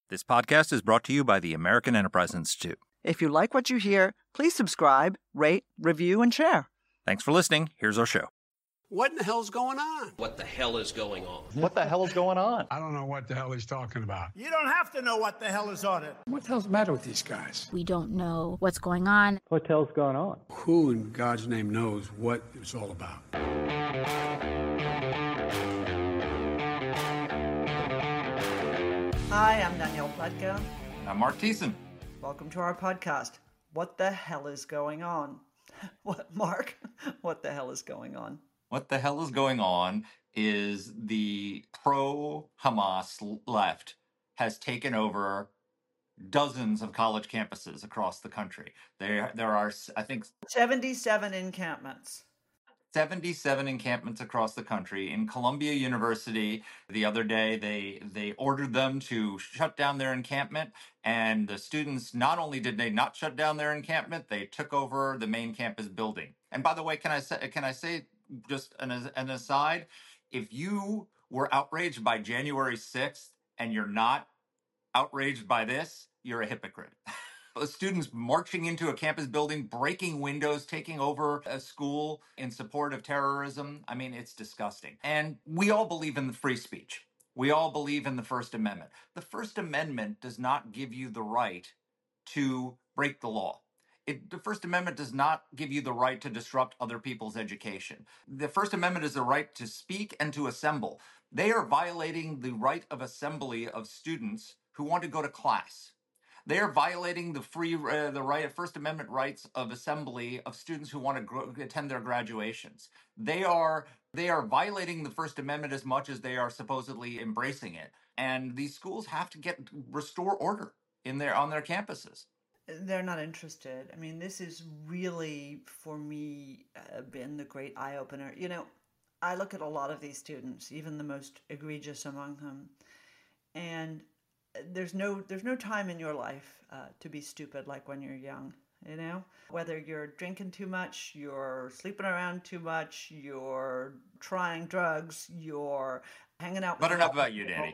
This podcast is brought to you by the American Enterprise Institute. If you like what you hear, please subscribe, rate, review, and share. Thanks for listening. Here's our show. What in the hell's going on? What the hell is going on? What the hell is going on? I don't know what the hell he's talking about. You don't have to know what the hell is on it. What the hell's the matter with these guys? We don't know what's going on. What the hell's going on? Who in God's name knows what it's all about? Hi, I'm Danielle Pletka. I'm Mark Thiessen. Welcome to our podcast. What the hell is going on? What, Mark? What the hell is going on? What the hell is going on is the pro-Hamas left has taken over dozens of college campuses across the country. There are, I think, 77 encampments. 77 encampments across the country. In Columbia University, the other day, they ordered them to shut down their encampment, and the students, not only did they not shut down their encampment, they took over the main campus building. And by the way, can I say just an aside? If you were outraged by January 6th and you're not outraged by this, you're a hypocrite. Students marching into a campus building, breaking windows, taking over a school in support of terrorism. I mean, it's disgusting. And we all believe in the free speech. We all believe in the First Amendment. The First Amendment does not give you the right to break the law. The First Amendment does not give you the right to disrupt other people's education. The First Amendment is the right to speak and to assemble. They are violating the right of assembly of students who want to go to class. They are violating the First Amendment rights of assembly of students who want to attend their graduations. They are violating the First Amendment as much as they are supposedly embracing it. And these schools have to restore order on their campuses. They're not interested. I mean, this is really, for me, been the great eye-opener. You know, I look at a lot of these students, even the most egregious among them, and there's no time in your life to be stupid like when you're young, you know? Whether you're drinking too much, you're sleeping around too much, you're trying drugs, you're hanging out with... But enough about you, Danny.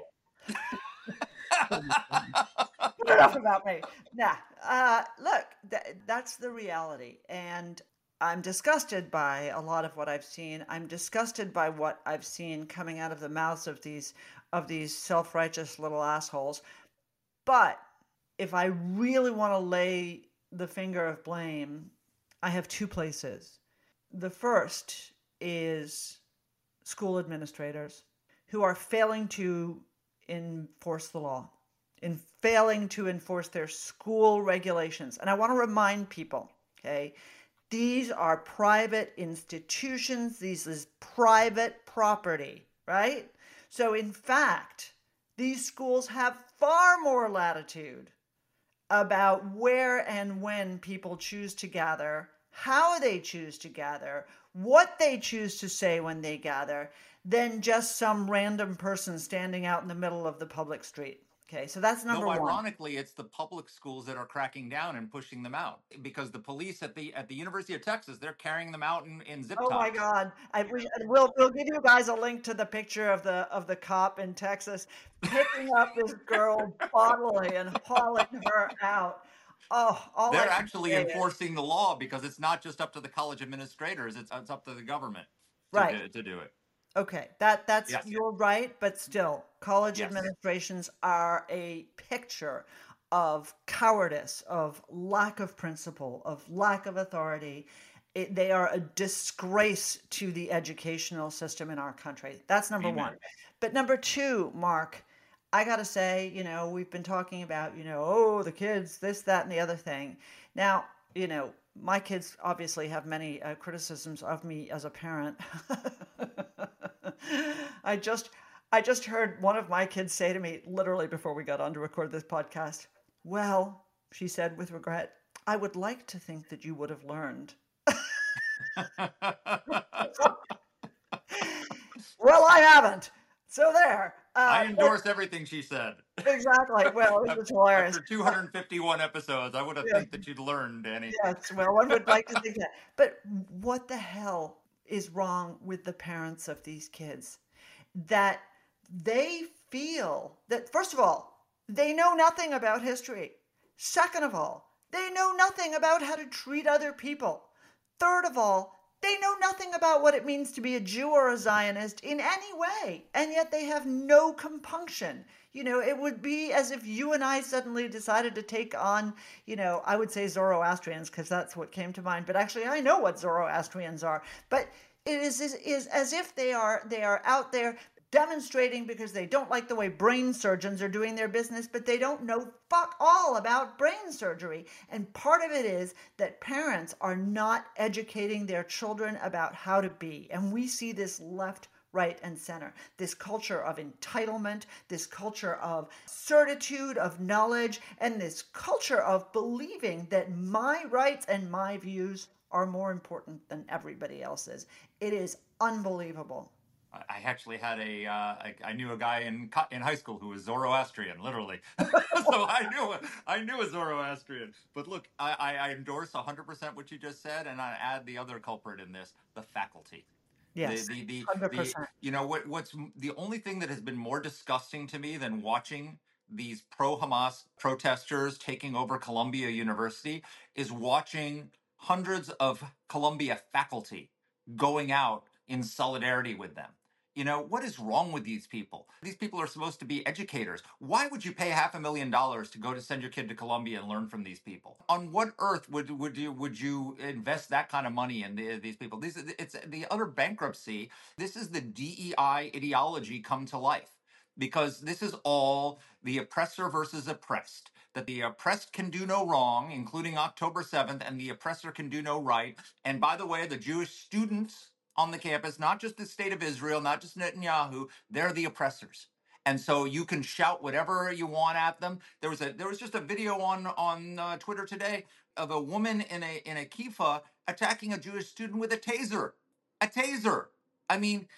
Enough about me. Nah, look, that's the reality. And I'm disgusted by a lot of what I've seen. I'm disgusted by what I've seen coming out of the mouths of these self-righteous little assholes. But if I really want to lay the finger of blame, I have two places. The first is school administrators who are failing to enforce the law, in failing to enforce their school regulations. And I want to remind people, okay, these are private institutions. This is private property, right? So in fact, these schools have far more latitude about where and when people choose to gather, how they choose to gather, what they choose to say when they gather, than just some random person standing out in the middle of the public street. Okay, so that's number one. Ironically, it's the public schools that are cracking down and pushing them out, because the police at the University of Texas, they're carrying them out in zip ties. Oh my God! We'll give you guys a link to the picture of the cop in Texas picking up this girl bodily and hauling her out. Oh, they're actually enforcing the law, because it's not just up to the college administrators; it's up to the government to do it. Okay, that's yes. You're right, but still, college administrations are a picture of cowardice, of lack of principle, of lack of authority. They are a disgrace to the educational system in our country. That's number Amen. one. But number two, Mark, I got to say, you know, we've been talking about, you know, the kids, this, that, and the other thing. Now, you know, my kids obviously have many criticisms of me as a parent. I just heard one of my kids say to me, literally before we got on to record this podcast, well, she said with regret, I would like to think that you would have learned. Well, I haven't. So there. I endorse everything she said. Exactly. Well, it was hilarious. After 251 episodes, I would have think that you'd learn, Danny. Yes, well, one would like to think that. But what the hell is wrong with the parents of these kids? That they feel that, first of all, they know nothing about history. Second of all, they know nothing about how to treat other people. Third of all, they know nothing about what it means to be a Jew or a Zionist in any way, and yet they have no compunction. It would be as if you and I suddenly decided to take on, I would say Zoroastrians because that's what came to mind, but actually I know what Zoroastrians are. But it is as if they are out there demonstrating because they don't like the way brain surgeons are doing their business, but they don't know fuck all about brain surgery. And part of it is that parents are not educating their children about how to be. And we see this left, right, and center. This culture of entitlement, this culture of certitude, of knowledge, and this culture of believing that my rights and my views are more important than everybody else's. It is unbelievable. I actually had I knew a guy in high school who was Zoroastrian, literally. So I knew a Zoroastrian. But look, I endorse 100% what you just said, and I add the other culprit in this: the faculty. Yes, 100%. What's the only thing that has been more disgusting to me than watching these pro-Hamas protesters taking over Columbia University is watching hundreds of Columbia faculty going out in solidarity with them. What is wrong with these people? These people are supposed to be educators. Why would you pay $500,000 to go to send your kid to Columbia and learn from these people? On what earth would you invest that kind of money in these people? It's the utter bankruptcy. This is the DEI ideology come to life, because this is all the oppressor versus oppressed. That the oppressed can do no wrong, including October 7th, and the oppressor can do no right. And by the way, the Jewish students on the campus, not just the state of Israel, not just Netanyahu, they're the oppressors. And so you can shout whatever you want at them. There was just a video on Twitter today of a woman in a kippah attacking a Jewish student with a taser. A taser. I mean,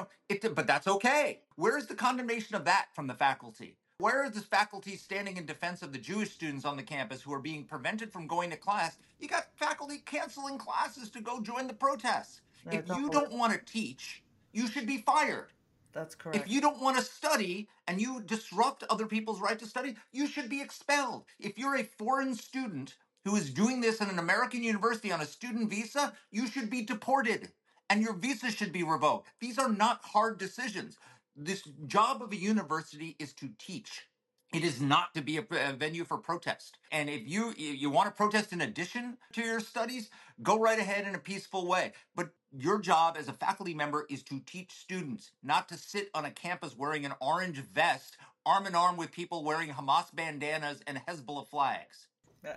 but that's okay. Where's the condemnation of that from the faculty? Where is this faculty standing in defense of the Jewish students on the campus who are being prevented from going to class? You got faculty canceling classes to go join the protests. If you don't want to teach, you should be fired. That's correct. If you don't want to study and you disrupt other people's right to study, you should be expelled. If you're a foreign student who is doing this in an American university on a student visa, you should be deported and your visa should be revoked. These are not hard decisions. This job of a university is to teach. It is not to be a venue for protest. And if you want to protest in addition to your studies, go right ahead in a peaceful way. But your job as a faculty member is to teach students, not to sit on a campus wearing an orange vest, arm in arm with people wearing Hamas bandanas and Hezbollah flags. Yeah.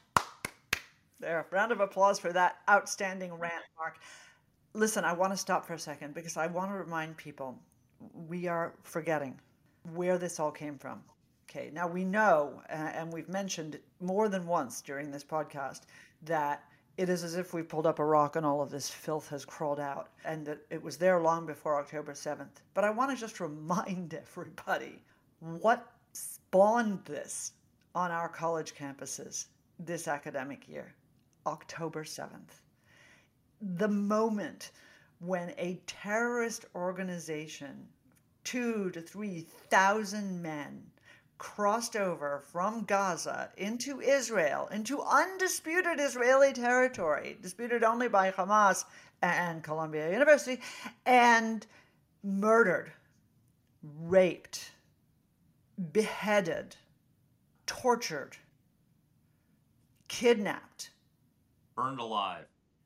There, round of applause for that outstanding rant, Mark. Listen, I want to stop for a second because I want to remind people we are forgetting where this all came from. Okay, now we know, and we've mentioned more than once during this podcast, that it is as if we pulled up a rock and all of this filth has crawled out, and that it was there long before October 7th. But I want to just remind everybody what spawned this on our college campuses this academic year, October 7th. The moment when a terrorist organization, 2,000 to 3,000 men, crossed over from Gaza into Israel, into undisputed Israeli territory, disputed only by Hamas and Columbia University, and murdered, raped, beheaded, tortured, kidnapped, burned alive,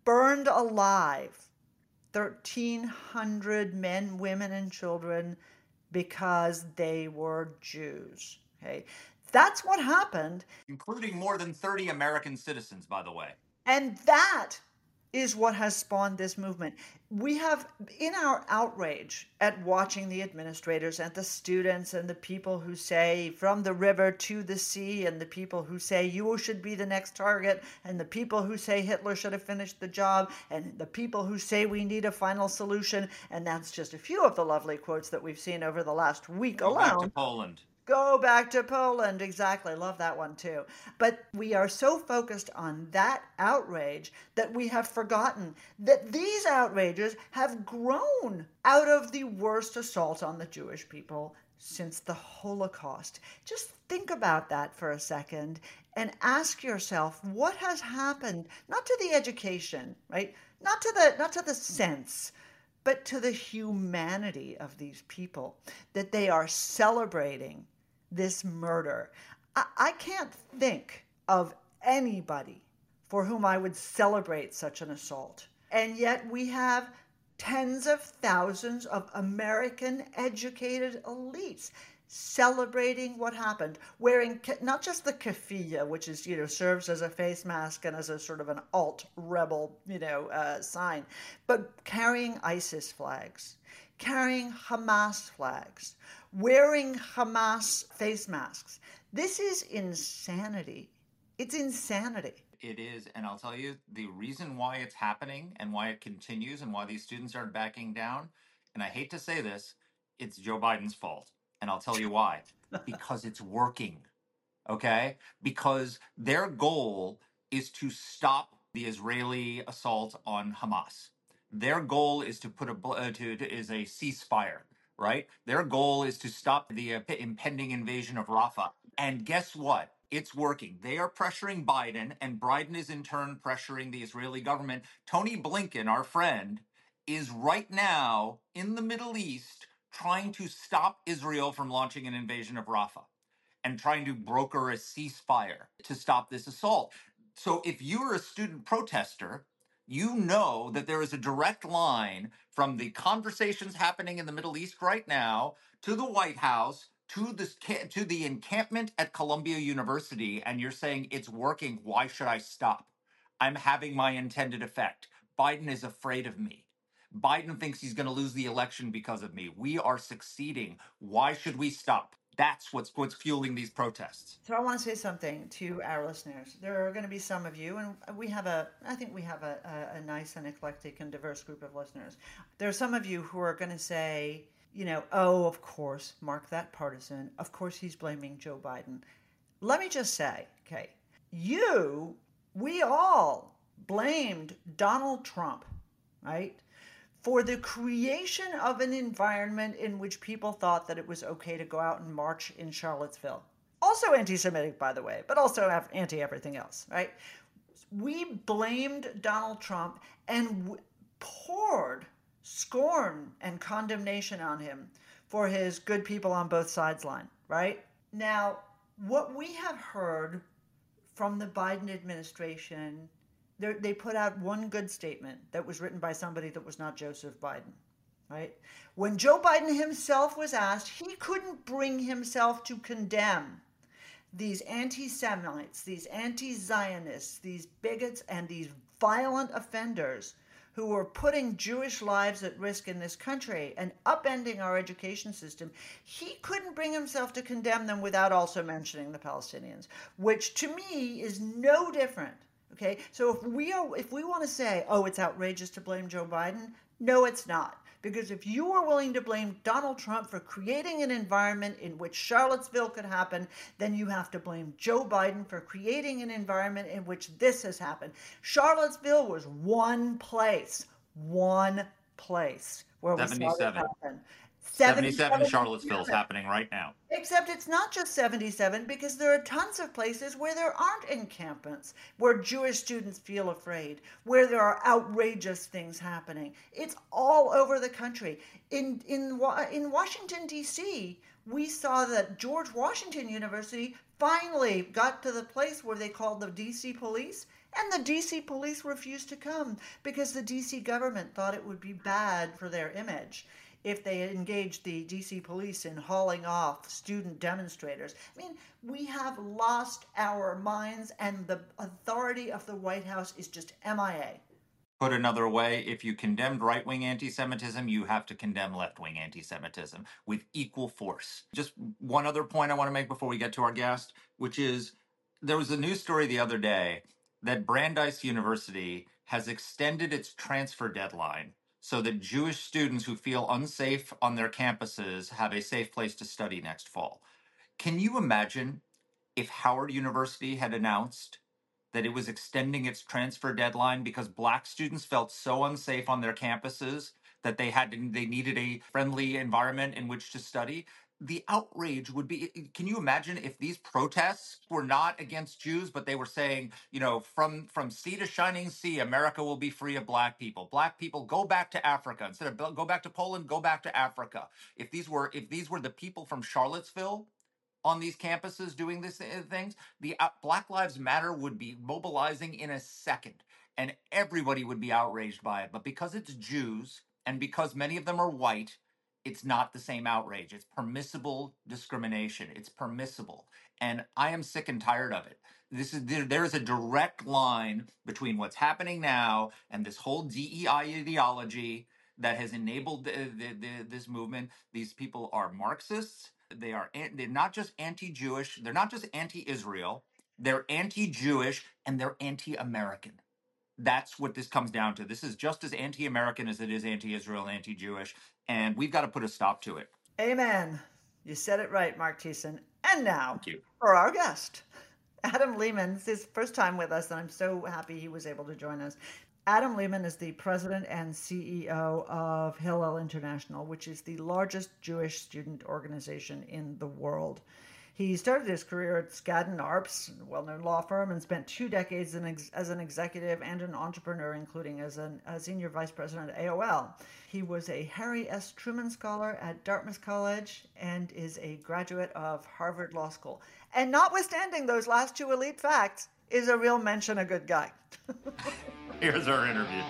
1,300 men, women, and children because they were Jews. Okay, that's what happened. including more than 30 American citizens, by the way. And that is what has spawned this movement. We have, in our outrage at watching the administrators and the students and the people who say from the river to the sea, and the people who say you should be the next target, and the people who say Hitler should have finished the job, and the people who say we need a final solution, and that's just a few of the lovely quotes that we've seen over the last week alone. Go back to Poland. Go back to Poland. Exactly. Love that one too. But we are so focused on that outrage that we have forgotten that these outrages have grown out of the worst assault on the Jewish people since the Holocaust. Just think about that for a second and ask yourself what has happened, not to the education, right? Not to the sense, but to the humanity of these people, that they are celebrating this murder. I can't think of anybody for whom I would celebrate such an assault. And yet we have tens of thousands of American educated elites celebrating what happened, wearing not just the keffiyeh, which is, serves as a face mask and as a sort of an alt rebel, sign, but carrying ISIS flags, carrying Hamas flags, wearing Hamas face masks. This is insanity. It's insanity. It is, and I'll tell you the reason why it's happening and why it continues and why these students aren't backing down. And I hate to say this, it's Joe Biden's fault. And I'll tell you why. Because it's working. Okay? Because their goal is to stop the Israeli assault on Hamas. Their goal is to put is a ceasefire, right? Their goal is to stop the impending invasion of Rafah. And guess what? It's working. They are pressuring Biden, and Biden is in turn pressuring the Israeli government. Tony Blinken, our friend, is right now in the Middle East trying to stop Israel from launching an invasion of Rafah and trying to broker a ceasefire to stop this assault. So if you're a student protester, you know that there is a direct line from the conversations happening in the Middle East right now to the White House to the encampment at Columbia University, and you're saying it's working. Why should I stop? I'm having my intended effect. Biden is afraid of me. Biden thinks he's going to lose the election because of me. We are succeeding. Why should we stop? That's what's fueling these protests. So I want to say something to our listeners. There are going to be some of you, and I think we have a nice and eclectic and diverse group of listeners. There are some of you who are going to say, oh, of course, Mark that partisan. Of course, he's blaming Joe Biden. Let me just say, okay, we all blamed Donald Trump, right? For the creation of an environment in which people thought that it was okay to go out and march in Charlottesville. Also anti-Semitic, by the way, but also anti-everything else, right? We blamed Donald Trump and poured scorn and condemnation on him for his good people on both sides line, right? Now, what we have heard from the Biden administration, they put out one good statement that was written by somebody that was not Joseph Biden, right? When Joe Biden himself was asked, he couldn't bring himself to condemn these anti-Semites, these anti-Zionists, these bigots, and these violent offenders who were putting Jewish lives at risk in this country and upending our education system. He couldn't bring himself to condemn them without also mentioning the Palestinians, which to me is no different. Okay, so if we want to say, oh, it's outrageous to blame Joe Biden, no, it's not. Because if you are willing to blame Donald Trump for creating an environment in which Charlottesville could happen, then you have to blame Joe Biden for creating an environment in which this has happened. Charlottesville was one place where we saw this happen. 77 Charlottesville's happening right now. Except it's not just 77, because there are tons of places where there aren't encampments, where Jewish students feel afraid, where there are outrageous things happening. It's all over the country. In Washington, D.C., we saw that George Washington University finally got to the place where they called the D.C. police, and the D.C. police refused to come because the D.C. government thought it would be bad for their image if they engaged the D.C. police in hauling off student demonstrators. I mean, we have lost our minds, and the authority of the White House is just MIA. Put another way, if you condemned right-wing anti-Semitism, you have to condemn left-wing anti-Semitism with equal force. Just one other point I want to make before we get to our guest, which is there was a news story the other day that Brandeis University has extended its transfer deadline so that Jewish students who feel unsafe on their campuses have a safe place to study next fall. Can you imagine if Howard University had announced that it was extending its transfer deadline because Black students felt so unsafe on their campuses that they needed a friendly environment in which to study? the outrage would be, can you imagine if these protests were not against Jews, but they were saying, from sea to shining sea, America will be free of black people. Black people, go back to Africa. Instead of go back to Poland, go back to Africa. If these were the people from Charlottesville on these campuses doing these things, the Black Lives Matter would be mobilizing in a second, and everybody would be outraged by it. But because it's Jews and because many of them are white, it's not the same outrage. It's permissible discrimination. It's permissible. And I am sick and tired of it. There is a direct line between what's happening now and this whole DEI ideology that has enabled this movement. These people are Marxists. They're not just anti-Jewish. They're not just anti-Israel. They're anti-Jewish and they're anti-American. That's what this comes down to. This is just as anti-American as it is anti-Israel and anti-Jewish, and we've got to put a stop to it. Amen. You said it right, Mark Thiessen. And now, Thank you. For our guest, Adam Lehman. It's his first time with us, and I'm so happy he was able to join us. Adam Lehman is the president and CEO of Hillel International, which is the largest Jewish student organization in the world. He started his career at Skadden Arps, a well-known law firm, and spent 2 decades as an executive and an entrepreneur, including as a senior vice president at AOL. He was a Harry S. Truman Scholar at Dartmouth College and is a graduate of Harvard Law School. And notwithstanding those last 2 elite facts, is a real mention a good guy. Here's our interview.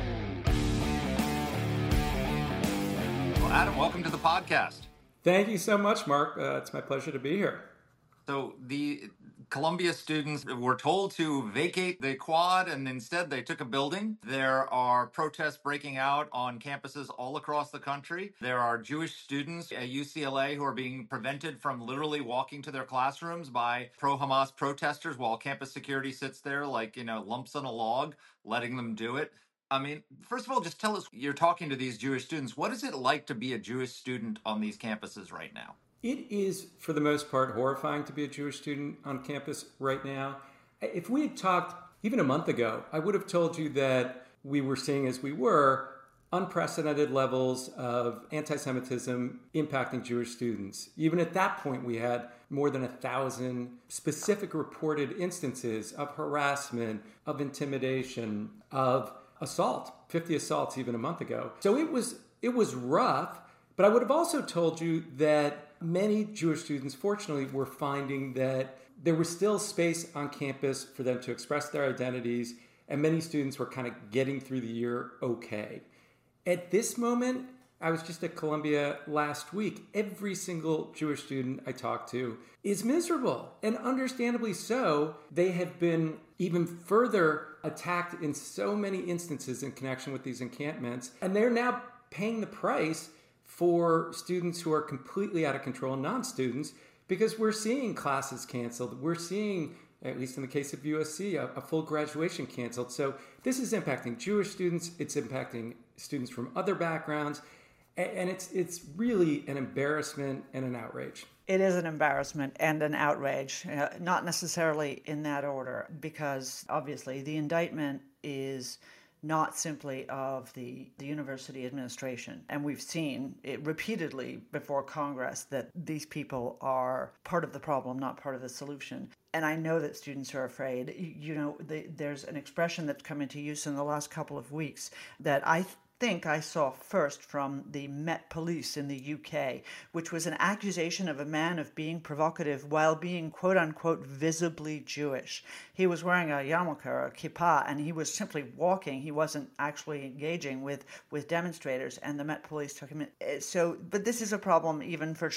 Well, Adam, welcome to the podcast. Thank you so much, Mark. It's my pleasure to be here. So the Columbia students were told to vacate the quad, and instead they took a building. There are protests breaking out on campuses all across the country. There are Jewish students at UCLA who are being prevented from literally walking to their classrooms by pro-Hamas protesters while campus security sits there like, lumps on a log, letting them do it. I mean, first of all, just tell us, you're talking to these Jewish students. What is it like to be a Jewish student on these campuses right now? It is, for the most part, horrifying to be a Jewish student on campus right now. If we had talked even a month ago, I would have told you that we were seeing, as we were, unprecedented levels of anti-Semitism impacting Jewish students. Even at that point, we had more than 1,000 specific reported instances of harassment, of intimidation, of assault, 50 assaults even a month ago. So it was rough, but I would have also told you that many Jewish students, fortunately, were finding that there was still space on campus for them to express their identities, and many students were kind of getting through the year okay. At this moment, I was just at Columbia last week. Every single Jewish student I talked to is miserable, and understandably so. They have been even further attacked in so many instances in connection with these encampments, and they're now paying the price for students who are completely out of control, non-students, because we're seeing classes canceled. We're seeing, at least in the case of USC, a full graduation canceled. So this is impacting Jewish students. It's impacting students from other backgrounds. And it's really an embarrassment and an outrage. It is an embarrassment and an outrage, not necessarily in that order, because obviously the indictment is not simply of the university administration. And we've seen it repeatedly before Congress that these people are part of the problem, not part of the solution. And I know that students are afraid. There's an expression that's come into use in the last couple of weeks that I think I saw first from the Met Police in the UK, which was an accusation of a man of being provocative while being quote-unquote visibly Jewish. He was wearing a yarmulke or a kippah, and he was simply walking. He wasn't actually engaging with demonstrators, and the Met Police took him in. But this is a problem even for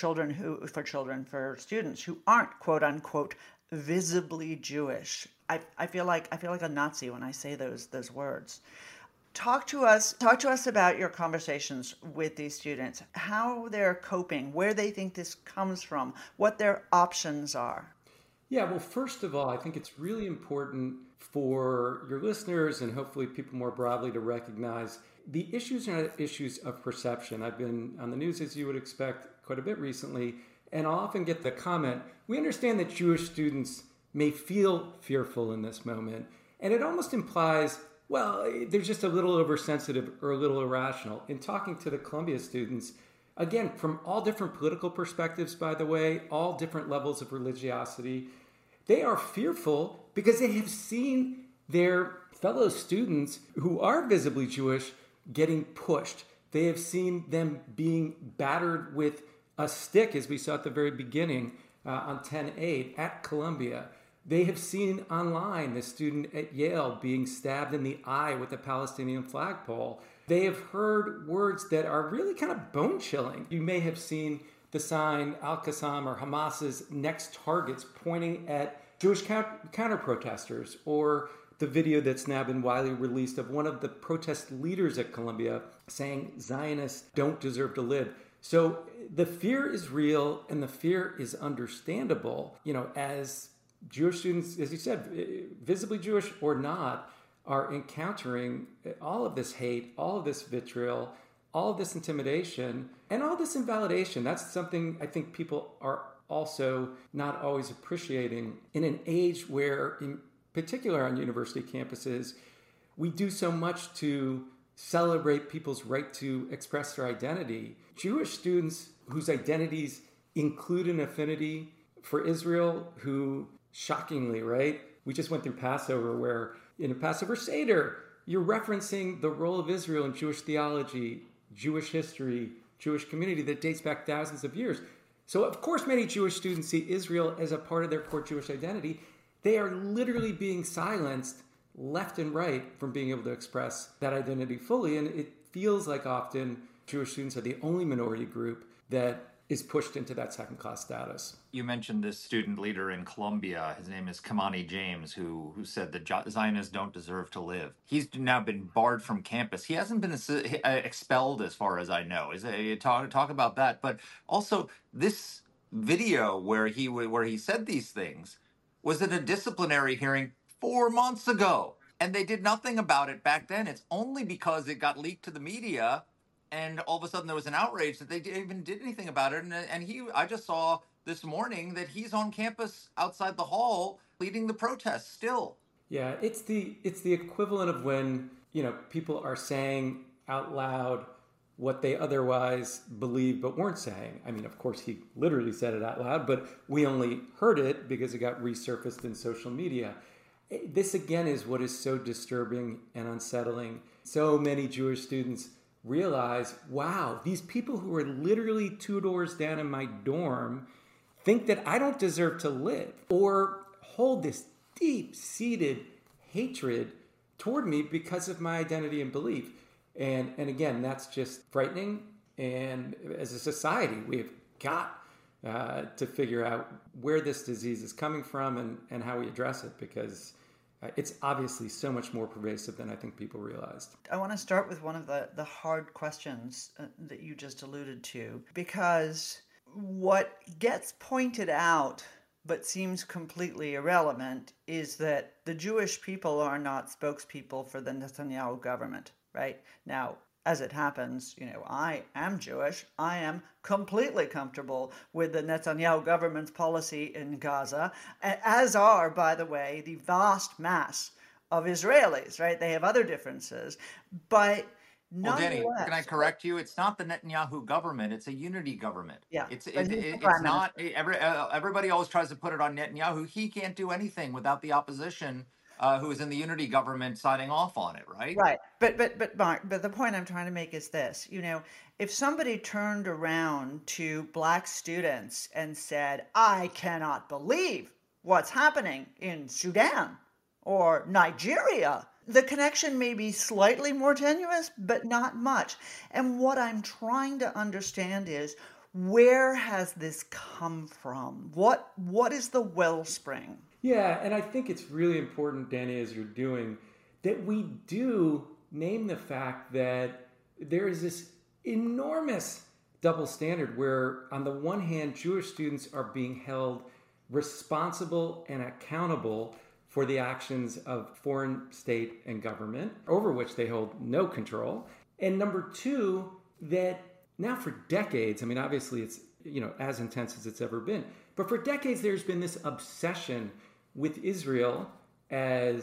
students who aren't quote-unquote visibly Jewish. I feel like a Nazi when I say those words. Talk to us about your conversations with these students, how they're coping, where they think this comes from, what their options are. Yeah, well, first of all, I think it's really important for your listeners and hopefully people more broadly to recognize the issues are issues of perception. I've been on the news, as you would expect, quite a bit recently, and I'll often get the comment, we understand that Jewish students may feel fearful in this moment, and it almost implies, well, they're just a little oversensitive or a little irrational. In talking to the Columbia students, again, from all different political perspectives, by the way, all different levels of religiosity, they are fearful because they have seen their fellow students who are visibly Jewish getting pushed. They have seen them being battered with a stick, as we saw at the very beginning on 10/8 at Columbia. They have seen online the student at Yale being stabbed in the eye with a Palestinian flagpole. They have heard words that are really kind of bone-chilling. You may have seen the sign Al-Qassam or Hamas's next targets pointing at Jewish counter-protesters, or the video that's now been widely released of one of the protest leaders at Columbia saying Zionists don't deserve to live. So the fear is real and the fear is understandable, as Jewish students, as you said, visibly Jewish or not, are encountering all of this hate, all of this vitriol, all of this intimidation, and all this invalidation. That's something I think people are also not always appreciating in an age where, in particular on university campuses, we do so much to celebrate people's right to express their identity. Jewish students whose identities include an affinity for Israel, who shockingly, right? We just went through Passover, where in a Passover Seder, you're referencing the role of Israel in Jewish theology, Jewish history, Jewish community that dates back thousands of years. So of course, many Jewish students see Israel as a part of their core Jewish identity. They are literally being silenced left and right from being able to express that identity fully. And it feels like often Jewish students are the only minority group that is pushed into that second-class status. You mentioned this student leader in Columbia. His name is Kamani James, who said that Zionists don't deserve to live. He's now been barred from campus. He hasn't been expelled, as far as I know. Talk about that. But also, this video where he said these things was at a disciplinary hearing 4 months ago, and they did nothing about it back then. It's only because it got leaked to the media, and all of a sudden there was an outrage that they even did anything about it. And I just saw this morning that he's on campus outside the hall leading the protests still. Yeah, it's the equivalent of when, people are saying out loud what they otherwise believed but weren't saying. I mean, of course, he literally said it out loud, but we only heard it because it got resurfaced in social media. This, again, is what is so disturbing and unsettling. So many Jewish students realize, wow, these people who are literally 2 doors down in my dorm think that I don't deserve to live, or hold this deep-seated hatred toward me because of my identity and belief. And again, that's just frightening. And as a society, we have got to figure out where this disease is coming from and how we address it, because it's obviously so much more pervasive than I think people realized. I want to start with one of the hard questions that you just alluded to, because what gets pointed out but seems completely irrelevant is that the Jewish people are not spokespeople for the Netanyahu government, right? Now, as it happens, I am Jewish. I am completely comfortable with the Netanyahu government's policy in Gaza, as are, by the way, the vast mass of Israelis, right? They have other differences, but well, Danny, can I correct you? It's not the Netanyahu government. It's a unity government. Yeah, it's not. Everybody always tries to put it on Netanyahu. He can't do anything without the opposition, who is in the unity government, signing off on it, right? Right. But Mark, the point I'm trying to make is this. If somebody turned around to black students and said, I cannot believe what's happening in Sudan or Nigeria, the connection may be slightly more tenuous, but not much. And what I'm trying to understand is, where has this come from? What is the wellspring? Yeah, and I think it's really important, Danny, as you're doing, that we do name the fact that there is this enormous double standard where, on the one hand, Jewish students are being held responsible and accountable for the actions of foreign state and government, over which they hold no control. And number two, that now for decades, I mean, obviously it's, as intense as it's ever been, but for decades there's been this obsession with Israel as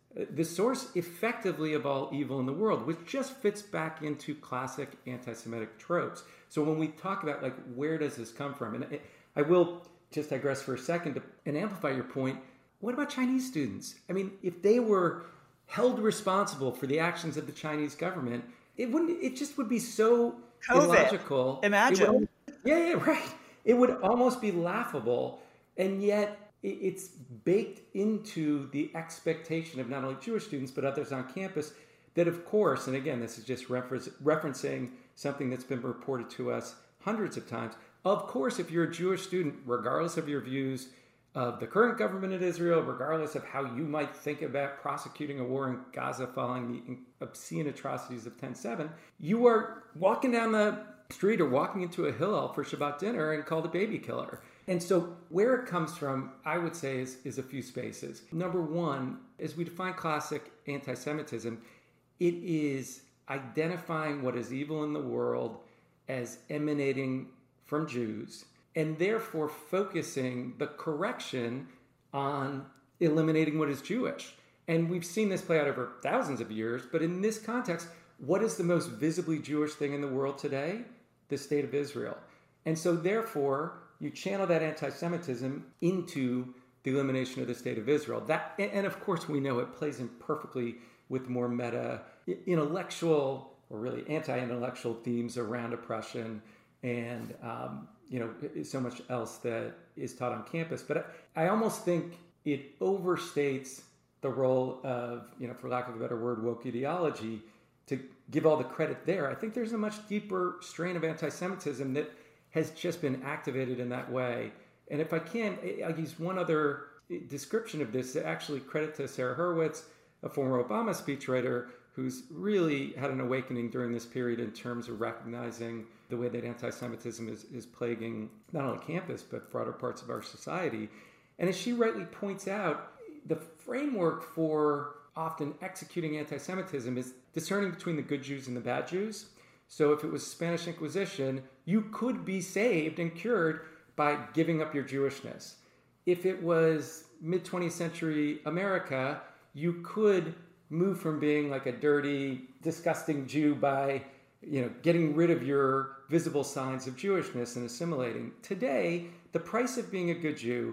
the source effectively of all evil in the world, which just fits back into classic anti-Semitic tropes. So when we talk about like, where does this come from? And I will just digress for a second and amplify your point. What about Chinese students? I mean, if they were held responsible for the actions of the Chinese government, it just would be so illogical. Imagine. Right. It would almost be laughable. And yet it's baked into the expectation of not only Jewish students, but others on campus that, of course, and again, this is just referencing something that's been reported to us hundreds of times. Of course, if you're a Jewish student, regardless of your views of the current government in Israel, regardless of how you might think about prosecuting a war in Gaza following the obscene atrocities of 10/7, you are walking down the street or walking into a Hillel for Shabbat dinner and called a baby killer. And so where it comes from, I would say, is a few spaces. Number one, as we define classic anti-Semitism, it is identifying what is evil in the world as emanating from Jews, and therefore focusing the correction on eliminating what is Jewish. And we've seen this play out over thousands of years, but in this context, what is the most visibly Jewish thing in the world today? The state of Israel. And so therefore, you channel that anti-Semitism into the elimination of the state of Israel. And of course, we know it plays in perfectly with more meta intellectual or really anti-intellectual themes around oppression and so much else that is taught on campus. But I almost think it overstates the role of, for lack of a better word, woke ideology to give all the credit there. I think there's a much deeper strain of anti-Semitism that has just been activated in that way. And if I can, I'll use one other description of this, actually credit to Sarah Hurwitz, a former Obama speechwriter, who's really had an awakening during this period in terms of recognizing the way that anti-Semitism is plaguing not only campus, but broader parts of our society. And as she rightly points out, the framework for often executing anti-Semitism is discerning between the good Jews and the bad Jews. So if it was Spanish Inquisition, you could be saved and cured by giving up your Jewishness. If it was mid-20th century America, you could move from being like a dirty, disgusting Jew by, getting rid of your visible signs of Jewishness and assimilating. Today, the price of being a good Jew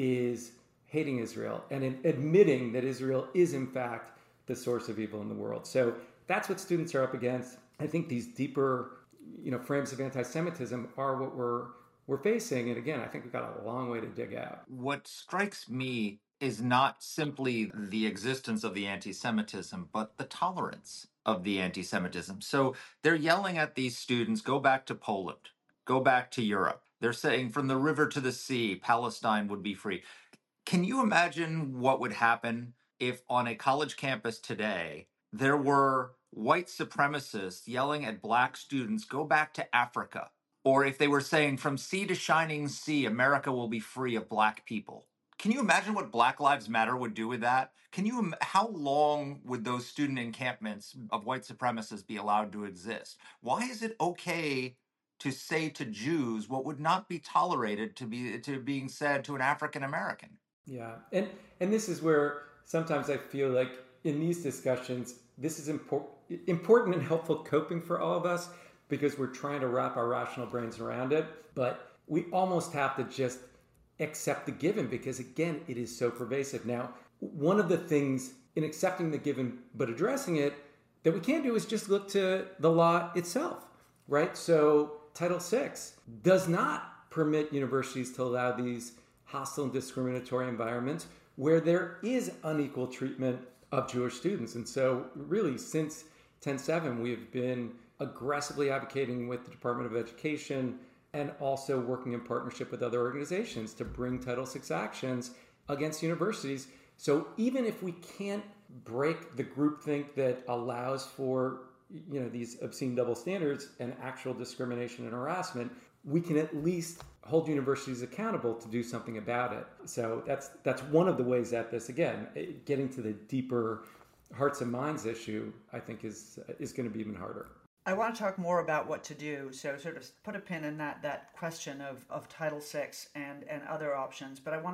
is hating Israel and admitting that Israel is in fact the source of evil in the world. So that's what students are up against. I think these deeper, frames of anti-Semitism are what we're facing. And again, I think we've got a long way to dig out. What strikes me is not simply the existence of the anti-Semitism, but the tolerance of the anti-Semitism. So they're yelling at these students, go back to Poland, go back to Europe. They're saying from the river to the sea, Palestine would be free. Can you imagine what would happen if on a college campus today, there were white supremacists yelling at black students, go back to Africa? Or if they were saying from sea to shining sea, America will be free of black people. Can you imagine what Black Lives Matter would do with that? How long would those student encampments of white supremacists be allowed to exist? Why is it okay to say to Jews what would not be tolerated to being said to an African American? Yeah, and this is where sometimes I feel like in these discussions, this is important and helpful coping for all of us because we're trying to wrap our rational brains around it. But we almost have to just accept the given because, again, it is so pervasive. Now, one of the things in accepting the given but addressing it that we can't do is just look to the law itself, right? So Title VI does not permit universities to allow these hostile and discriminatory environments where there is unequal treatment of Jewish students. And so really since 10/7, we've been aggressively advocating with the Department of Education and also working in partnership with other organizations to bring Title VI actions against universities. So even if we can't break the groupthink that allows for these obscene double standards and actual discrimination and harassment, we can at least hold universities accountable to do something about it. So that's one of the ways that this, again, getting to the deeper hearts and minds issue, I think is going to be even harder. I want to talk more about what to do. So sort of put a pin in that question of Title VI and other options. But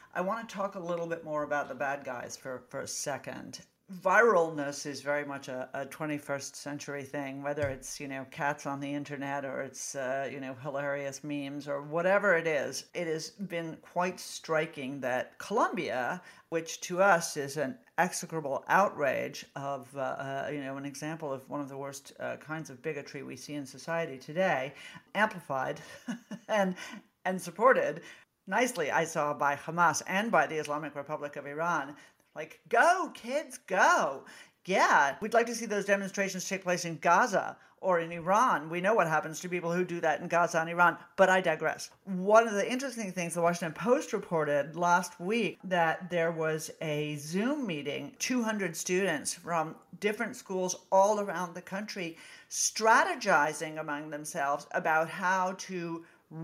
I want to talk a little bit more about the bad guys for a second. Viralness is very much a 21st century thing, whether it's, cats on the internet or it's, hilarious memes or whatever it is. It has been quite striking that Colombia, which to us is an execrable outrage of, an example of one of the worst kinds of bigotry we see in society today, amplified and supported nicely, I saw, by Hamas and by the Islamic Republic of Iran. Like, go, kids, go. Yeah, we'd like to see those demonstrations take place in Gaza or in Iran. We know what happens to people who do that in Gaza and Iran, but I digress. One of the interesting things the Washington Post reported last week, that there was a Zoom meeting, 200 students from different schools all around the country strategizing among themselves about how to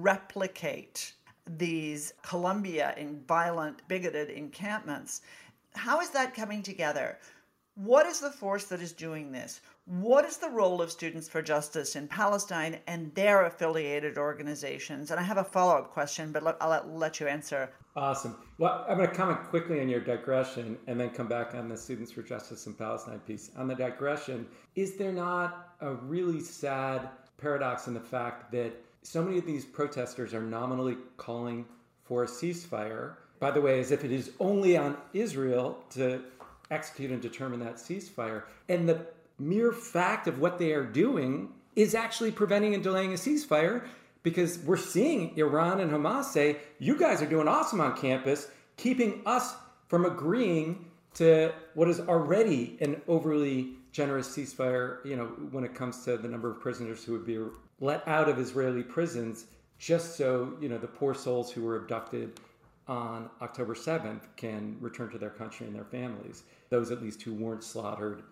replicate these Colombia in violent, bigoted encampments. How is that coming together? What is the force that is doing this? What is the role of Students for Justice in Palestine and their affiliated organizations? And I have a follow-up question, but I'll let you answer. Awesome. Well, I'm going to comment quickly on your digression and then come back on the Students for Justice in Palestine piece. On the digression, is there not a really sad paradox in the fact that so many of these protesters are nominally calling for a ceasefire, by the way, as if it is only on Israel to execute and determine that ceasefire. And the mere fact of what they are doing is actually preventing and delaying a ceasefire, because we're seeing Iran and Hamas say, you guys are doing awesome on campus, keeping us from agreeing to what is already an overly generous ceasefire, when it comes to the number of prisoners who would be let out of Israeli prisons, just so, the poor souls who were abducted on October 7th can return to their country and their families, those at least who weren't slaughtered,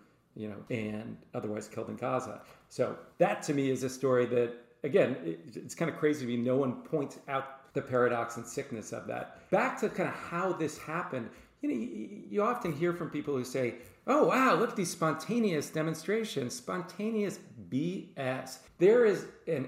and otherwise killed in Gaza. So that to me is a story that, again, it's kind of crazy to me. No one points out the paradox and sickness of that. Back to kind of how this happened, you often hear from people who say, oh, wow, look at these spontaneous demonstrations, spontaneous BS. There is an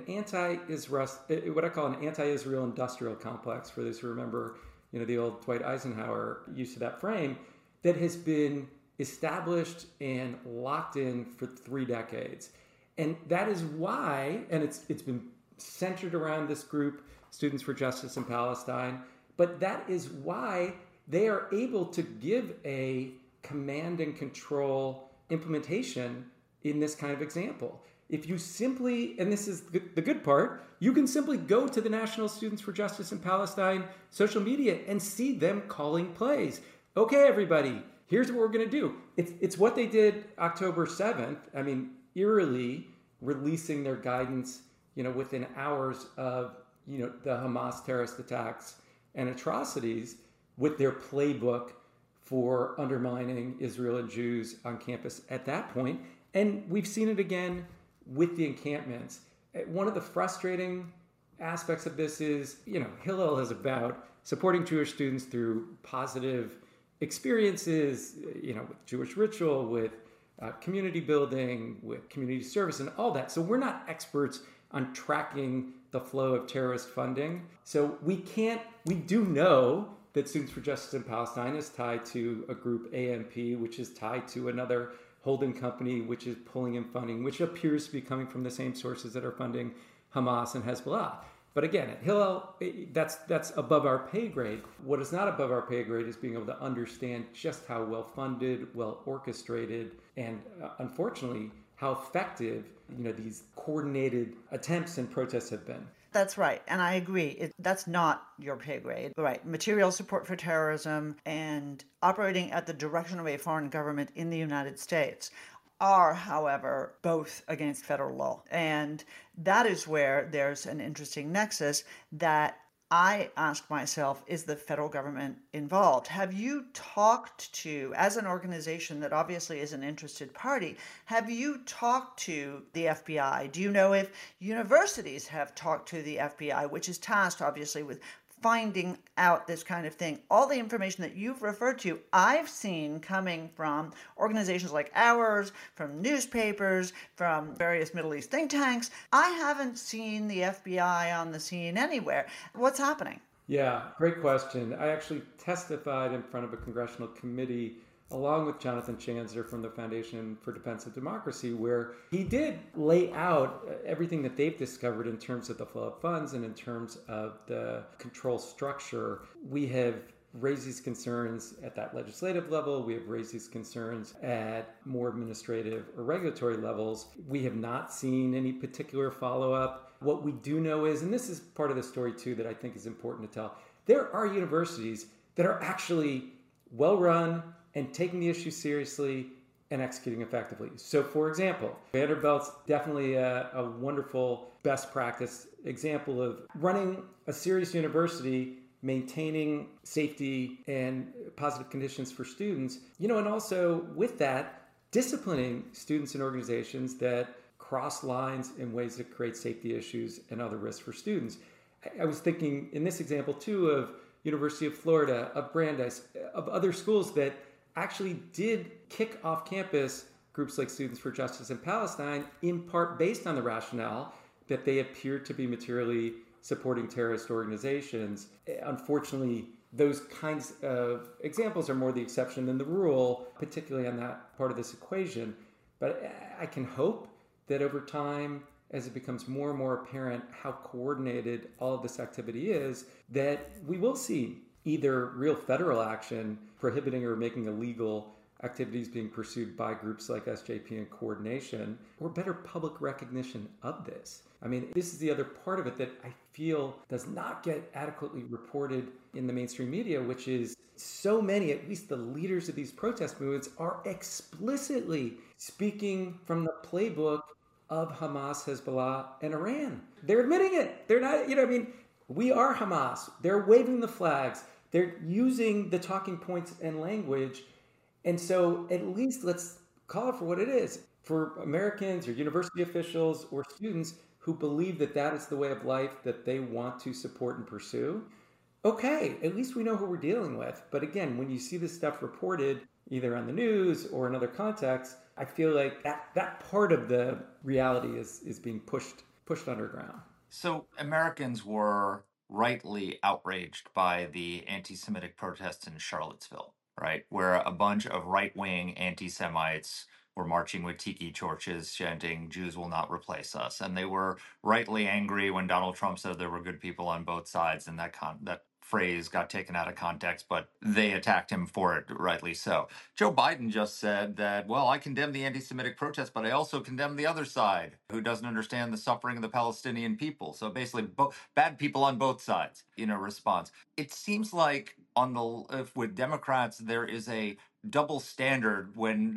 what I call an anti-Israel industrial complex, for those who remember, the old Dwight Eisenhower use of that frame, that has been established and locked in for 3 decades. And that is why, and it's been centered around this group, Students for Justice in Palestine, but that is why they are able to give a command and control implementation in this kind of example. If you simply, and this is the good part, you can simply go to the National Students for Justice in Palestine social media and see them calling plays. Okay, everybody, here's what we're going to do. It's what they did October 7th. I mean, eerily releasing their guidance, within hours of, the Hamas terrorist attacks and atrocities, with their playbook for undermining Israel and Jews on campus at that point. And we've seen it again with the encampments. One of the frustrating aspects of this is, Hillel is about supporting Jewish students through positive experiences, with Jewish ritual, with community building, with community service and all that. So we're not experts on tracking the flow of terrorist funding. So we do know that Students for Justice in Palestine is tied to a group, AMP, which is tied to another holding company, which is pulling in funding, which appears to be coming from the same sources that are funding Hamas and Hezbollah. But again, at Hillel, that's above our pay grade. What is not above our pay grade is being able to understand just how well funded, well orchestrated, and unfortunately, how effective these coordinated attempts and protests have been. That's right. And I agree. That's not your pay grade. Right. Material support for terrorism and operating at the direction of a foreign government in the United States are, however, both against federal law. And that is where there's an interesting nexus that I ask myself, is the federal government involved? Have you talked to, as an organization that obviously is an interested party, have you talked to the FBI? Do you know if universities have talked to the FBI, which is tasked obviously with finding out this kind of thing? All the information that you've referred to, I've seen coming from organizations like ours, from newspapers, from various Middle East think tanks. I haven't seen the FBI on the scene anywhere. What's happening? Yeah, great question. I actually testified in front of a congressional committee along with Jonathan Chanzer from the Foundation for Defense of Democracy, where he did lay out everything that they've discovered in terms of the flow of funds and in terms of the control structure. We have raised these concerns at that legislative level. We have raised these concerns at more administrative or regulatory levels. We have not seen any particular follow-up. What we do know is, and this is part of the story too that I think is important to tell, there are universities that are actually well-run and taking the issue seriously and executing effectively. So for example, Vanderbilt's definitely a wonderful best practice example of running a serious university, maintaining safety and positive conditions for students, and also with that, disciplining students and organizations that cross lines in ways that create safety issues and other risks for students. I was thinking in this example too of University of Florida, of Brandeis, of other schools that actually did kick off campus groups like Students for Justice in Palestine, in part based on the rationale that they appeared to be materially supporting terrorist organizations. Unfortunately, those kinds of examples are more the exception than the rule, particularly on that part of this equation. But I can hope that over time, as it becomes more and more apparent how coordinated all of this activity is, that we will see either real federal action prohibiting or making illegal activities being pursued by groups like SJP in coordination, or better public recognition of this. I mean, this is the other part of it that I feel does not get adequately reported in the mainstream media, which is so many, at least the leaders of these protest movements, are explicitly speaking from the playbook of Hamas, Hezbollah, and Iran. They're admitting it. They're not, we are Hamas. They're waving the flags. They're using the talking points and language. And so at least let's call it for what it is. For Americans or university officials or students who believe that that is the way of life that they want to support and pursue, okay, at least we know who we're dealing with. But again, when you see this stuff reported either on the news or in other contexts, I feel like that part of the reality is being pushed underground. So Americans were rightly outraged by the anti-Semitic protests in Charlottesville, right? Where a bunch of right-wing anti-Semites were marching with tiki torches, chanting, "Jews will not replace us." And they were rightly angry when Donald Trump said there were good people on both sides, and that phrase got taken out of context, but they attacked him for it, rightly so. Joe Biden just said that, well, I condemn the anti-Semitic protests, but I also condemn the other side who doesn't understand the suffering of the Palestinian people. So basically, bad people on both sides, response. It seems like with Democrats, there is a double standard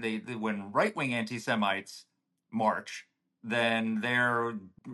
when right-wing anti-Semites march, then they're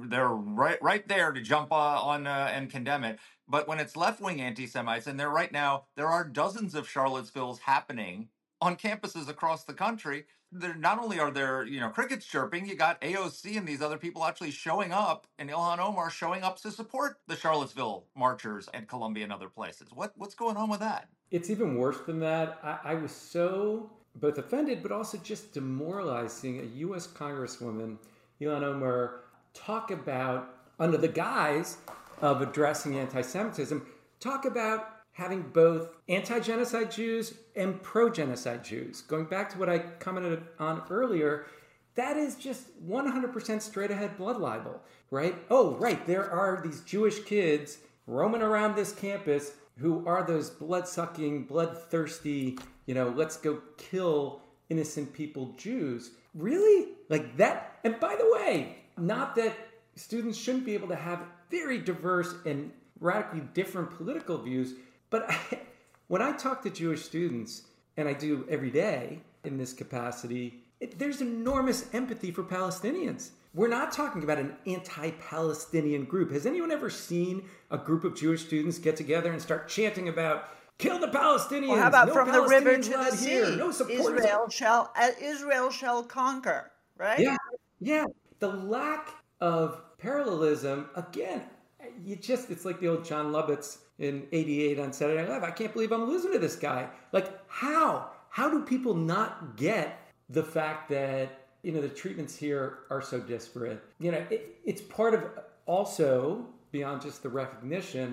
right there to jump on and condemn it. But when it's left-wing anti-Semites, and there are dozens of Charlottesvilles happening on campuses across the country. Not only are there crickets chirping, you got AOC and these other people actually showing up, and Ilhan Omar showing up to support the Charlottesville marchers and Columbia and other places. What's going on with that? It's even worse than that. I was so both offended, but also just demoralized seeing a U.S. Congresswoman, Ilhan Omar, talk about, under the guise of addressing anti-Semitism, talk about having both anti-genocide Jews and pro-genocide Jews. Going back to what I commented on earlier, that is just 100% straight-ahead blood libel, right? Oh, right, there are these Jewish kids roaming around this campus who are those blood-sucking, bloodthirsty, let's go kill innocent people Jews. Really? Like that? And by the way, not that students shouldn't be able to have very diverse and radically different political views, but when I talk to Jewish students, and I do every day in this capacity, there's enormous empathy for Palestinians. We're not talking about an anti-Palestinian group. Has anyone ever seen a group of Jewish students get together and start chanting about "kill the Palestinians"? Well, how about no from the river to the sea? Here. No supporters. Israel shall conquer, right? Yeah. The lack of parallelism, again, it's like the old John Lovitz in '88 on Saturday Night Live. I can't believe I'm losing to this guy. Like, how? How do people not get the fact that, the treatments here are so disparate? It's part of also, beyond just the recognition,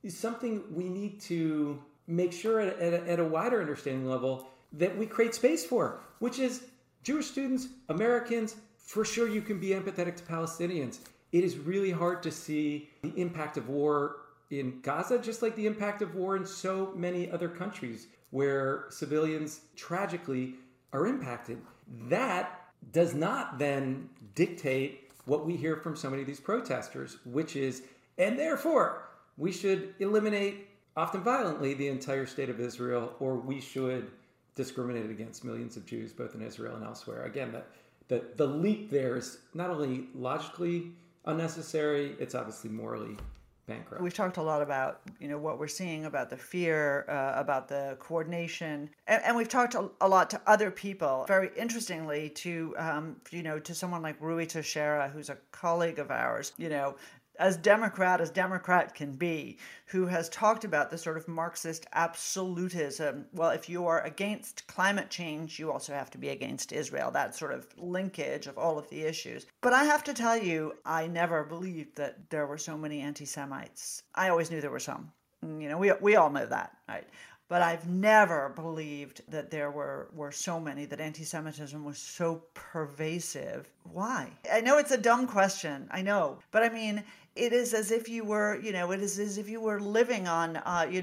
is something we need to make sure at a wider understanding level that we create space for, which is Jewish students, Americans. For sure, you can be empathetic to Palestinians. It is really hard to see the impact of war in Gaza, just like the impact of war in so many other countries where civilians tragically are impacted. That does not then dictate what we hear from so many of these protesters, which is, and therefore, we should eliminate, often violently, the entire state of Israel, or we should discriminate against millions of Jews, both in Israel and elsewhere. Again, the leap there is not only logically unnecessary, it's obviously morally bankrupt. We've talked a lot about, what we're seeing, about the fear, about the coordination, and we've talked a lot to other people. Very interestingly, to someone like Rui Teixeira, who's a colleague of ours, as Democrat can be, who has talked about the sort of Marxist absolutism. Well, if you are against climate change, you also have to be against Israel, that sort of linkage of all of the issues. But I have to tell you, I never believed that there were so many anti-Semites. I always knew there were some. We all know that, right? But I've never believed that there were so many, that anti-Semitism was so pervasive. Why? I know it's a dumb question, I know. But I mean, it is as if you were, living on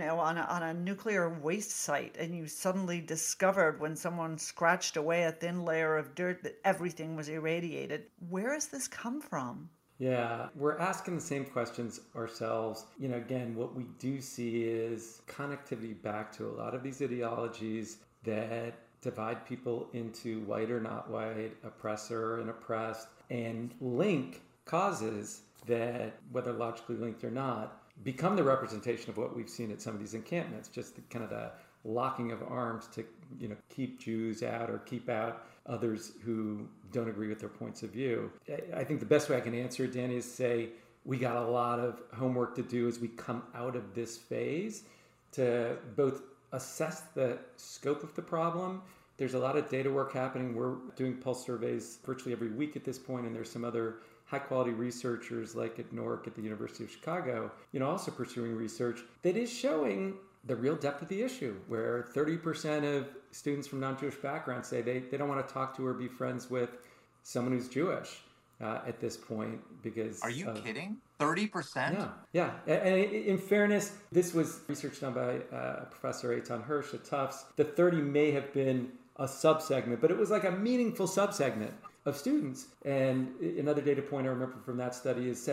a nuclear waste site, and you suddenly discovered, when someone scratched away a thin layer of dirt, that everything was irradiated. Where has this come from? Yeah, we're asking the same questions ourselves. Again, what we do see is connectivity back to a lot of these ideologies that divide people into white or not white, oppressor and oppressed, and link causes that, whether logically linked or not, become the representation of what we've seen at some of these encampments, just the locking of arms to keep Jews out or keep out others who don't agree with their points of view. I think the best way I can answer it, Danny, is say we got a lot of homework to do as we come out of this phase to both assess the scope of the problem. There's a lot of data work happening. We're doing pulse surveys virtually every week at this point, and there's some other high-quality researchers like at NORC at the University of Chicago, also pursuing research that is showing the real depth of the issue, where 30% of students from non-Jewish backgrounds say they don't want to talk to or be friends with someone who's Jewish at this point because... Are you kidding? 30%? Yeah. And in fairness, this was research done by Professor Eitan Hirsch at Tufts. The 30 may have been a subsegment, but it was like a meaningful subsegment of students. And another data point I remember from that study is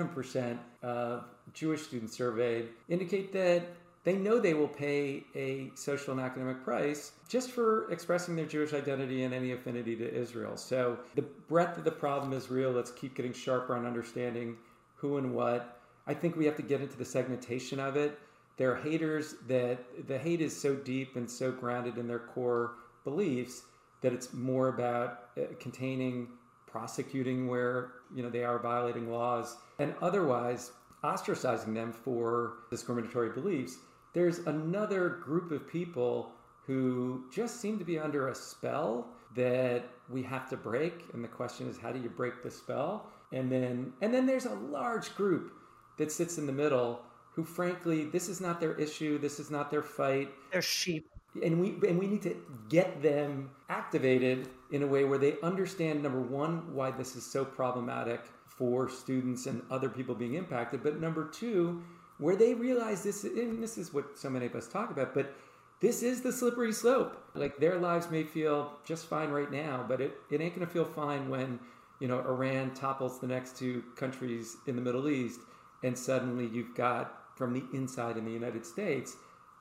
77% of Jewish students surveyed indicate that they know they will pay a social and academic price just for expressing their Jewish identity and any affinity to Israel. So the breadth of the problem is real. Let's keep getting sharper on understanding who and what. I think we have to get into the segmentation of it. There are haters that the hate is so deep and so grounded in their core beliefs that it's more about containing, prosecuting where they are violating laws, and otherwise ostracizing them for discriminatory beliefs. There's another group of people who just seem to be under a spell that we have to break. And the question is, how do you break the spell? And then there's a large group that sits in the middle who, frankly, this is not their issue. This is not their fight. They're sheep. And we need to get them activated in a way where they understand, number one, why this is so problematic for students and other people being impacted. But number two, where they realize this, and this is what so many of us talk about, but this is the slippery slope. Like, their lives may feel just fine right now, but it ain't going to feel fine when, Iran topples the next two countries in the Middle East, and suddenly you've got, from the inside in the United States,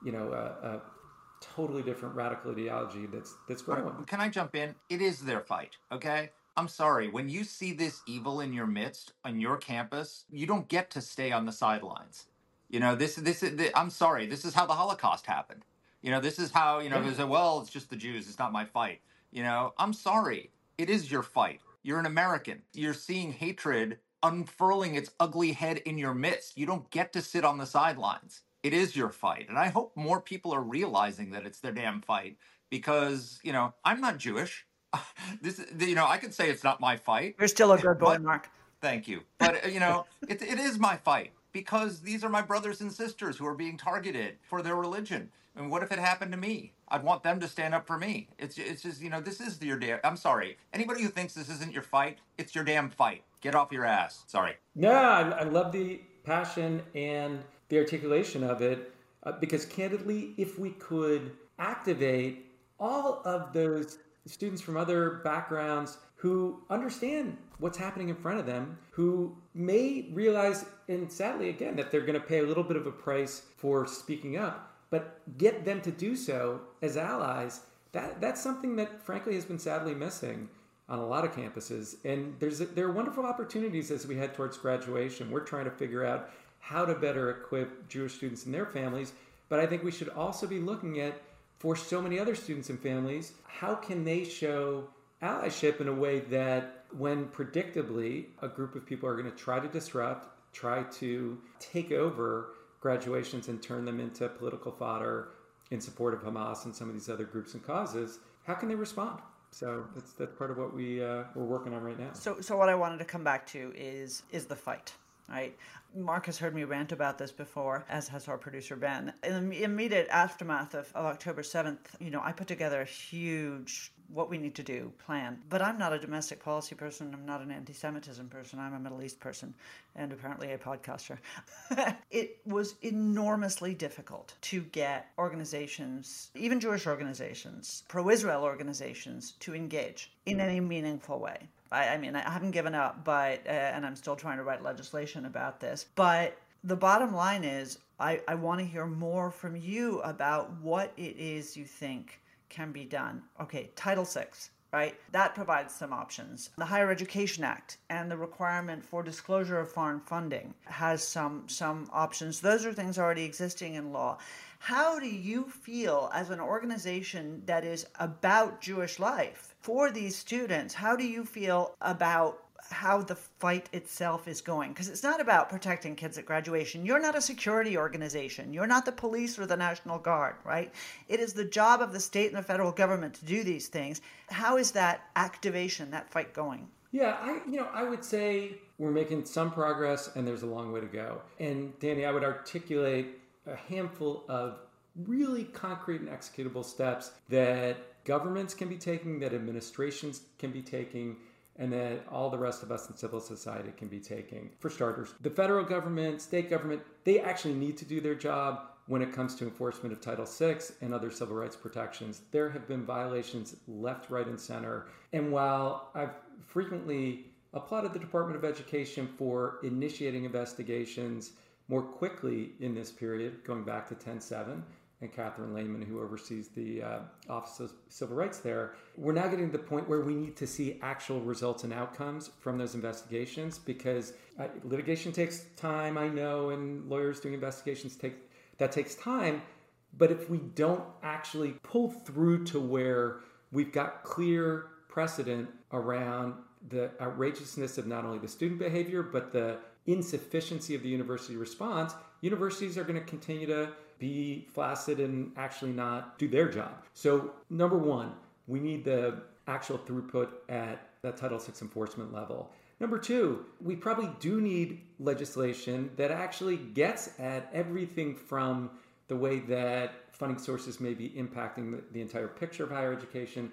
a totally different radical ideology that's growing. Can I jump in? It is their fight, okay? I'm sorry. When you see this evil in your midst, on your campus, you don't get to stay on the sidelines. I'm sorry. This is how the Holocaust happened. This is how, they say, well, it's just the Jews. It's not my fight. I'm sorry. It is your fight. You're an American. You're seeing hatred unfurling its ugly head in your midst. You don't get to sit on the sidelines. It is your fight. And I hope more people are realizing that it's their damn fight, because, I'm not Jewish. I could say it's not my fight. You're still a good boy, Mark. Thank you. But, it is my fight. because these are my brothers and sisters who are being targeted for their religion. And what if it happened to me? I'd want them to stand up for me. It's just, this is your damn, I'm sorry. Anybody who thinks this isn't your fight, it's your damn fight. Get off your ass. Sorry. Yeah, I love the passion and the articulation of it, because candidly, if we could activate all of those students from other backgrounds who understand what's happening in front of them, who may realize, and sadly again, that they're going to pay a little bit of a price for speaking up, but get them to do so as allies, that's something that frankly has been sadly missing on a lot of campuses. And there are wonderful opportunities as we head towards graduation. We're trying to figure out how to better equip Jewish students and their families, but I think we should also be looking at, for so many other students and families, how can they show allyship in a way that when predictably a group of people are going to try to disrupt, try to take over graduations and turn them into political fodder in support of Hamas and some of these other groups and causes, how can they respond? So that's part of what we're working on right now. So what I wanted to come back to is the fight. Right. Mark has heard me rant about this before, as has our producer Ben. In the immediate aftermath of October 7th, I put together a huge what we need to do plan. But I'm not a domestic policy person. I'm not an anti-Semitism person. I'm a Middle East person and apparently a podcaster. It was enormously difficult to get organizations, even Jewish organizations, pro-Israel organizations, to engage in any meaningful way. I mean, I haven't given up, but and I'm still trying to write legislation about this. But the bottom line is, I want to hear more from you about what it is you think can be done. Okay, Title VI, right? That provides some options. The Higher Education Act and the requirement for disclosure of foreign funding has some options. Those are things already existing in law. How do you feel as an organization that is about Jewish life for these students? How do you feel about how the fight itself is going? Because it's not about protecting kids at graduation. You're not a security organization. You're not the police or the National Guard, right? It is the job of the state and the federal government to do these things. How is that activation, that fight going? Yeah, I would say we're making some progress and there's a long way to go. And Danny, I would articulate a handful of really concrete and executable steps that governments can be taking, that administrations can be taking, and that all the rest of us in civil society can be taking. For starters, the federal government, state government, they actually need to do their job when it comes to enforcement of Title VI and other civil rights protections. There have been violations left, right, and center. And while I've frequently applauded the Department of Education for initiating investigations more quickly in this period, going back to 10-7, and Catherine Lehman, who oversees the Office of Civil Rights there, we're now getting to the point where we need to see actual results and outcomes from those investigations, because litigation takes time, I know, and lawyers doing investigations takes time. But if we don't actually pull through to where we've got clear precedent around the outrageousness of not only the student behavior, but the insufficiency of the university response, universities are going to continue to be flaccid and actually not do their job. So number one, we need the actual throughput at that Title VI enforcement level. Number two, we probably do need legislation that actually gets at everything from the way that funding sources may be impacting the entire picture of higher education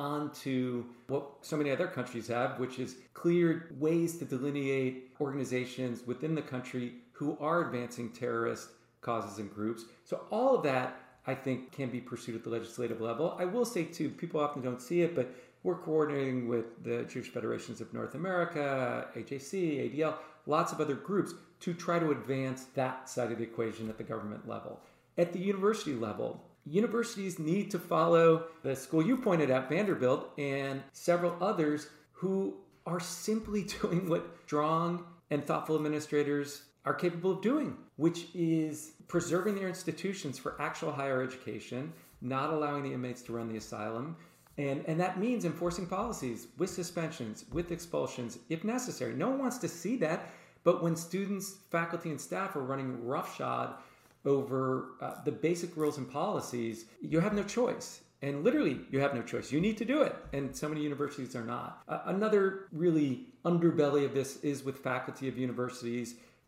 onto what so many other countries have, which is clear ways to delineate organizations within the country who are advancing terrorist causes and groups. So all of that, I think, can be pursued at the legislative level. I will say, too, people often don't see it, but we're coordinating with the Jewish Federations of North America, AJC, ADL, lots of other groups to try to advance that side of the equation at the government level. At the university level, universities need to follow the school you pointed out, Vanderbilt, and several others who are simply doing what strong and thoughtful administrators are capable of doing, which is preserving their institutions for actual higher education, not allowing the inmates to run the asylum. And that means enforcing policies with suspensions, with expulsions, if necessary. No one wants to see that, but when students, faculty, and staff are running roughshod over the basic rules and policies, you have no choice. And literally, you have no choice. You need to do it. And so many universities are not. Another really underbelly of this is with faculty of universities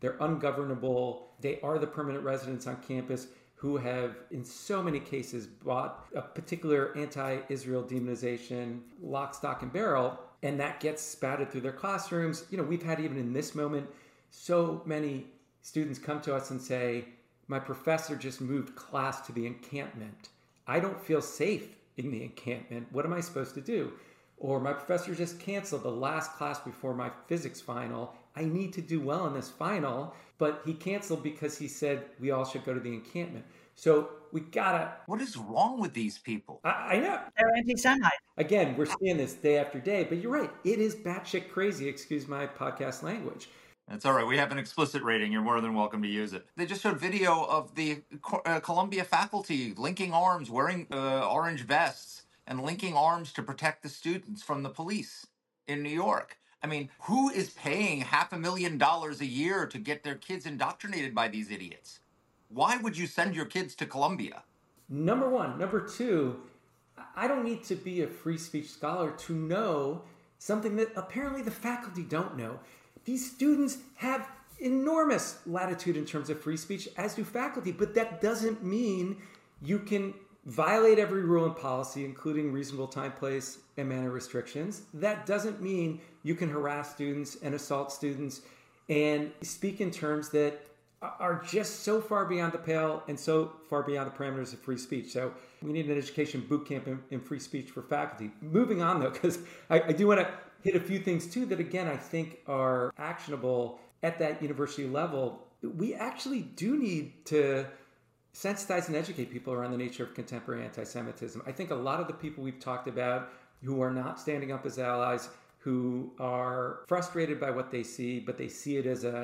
They're ungovernable. They are the permanent residents on campus who have, in so many cases, bought a particular anti-Israel demonization lock, stock, and barrel, and that gets spouted through their classrooms. We've had, even in this moment, so many students come to us and say, my professor just moved class to the encampment. I don't feel safe in the encampment. What am I supposed to do? Or my professor just canceled the last class before my physics final. I need to do well in this final, but he canceled because he said we all should go to the encampment. So we gotta... What is wrong with these people? I know. They're anti-Semite. Again, we're seeing this day after day, but you're right. It is batshit crazy, excuse my podcast language. That's all right. We have an explicit rating. You're more than welcome to use it. They just showed video of the Columbia faculty linking arms, wearing orange vests, and linking arms to protect the students from the police in New York. I mean, who is paying $500,000 a year to get their kids indoctrinated by these idiots? Why would you send your kids to Columbia? Number one. Number two, I don't need to be a free speech scholar to know something that apparently the faculty don't know. These students have enormous latitude in terms of free speech, as do faculty, but that doesn't mean you can violate every rule and policy, including reasonable time, place, and manner restrictions. That doesn't mean you can harass students and assault students and speak in terms that are just so far beyond the pale and so far beyond the parameters of free speech. So we need an education boot camp in free speech for faculty. Moving on, though, because I do want to hit a few things, too, that, again, I think are actionable at that university level. We actually do need to sensitize and educate people around the nature of contemporary anti-Semitism. I think a lot of the people we've talked about who are not standing up as allies, who are frustrated by what they see, but they see it as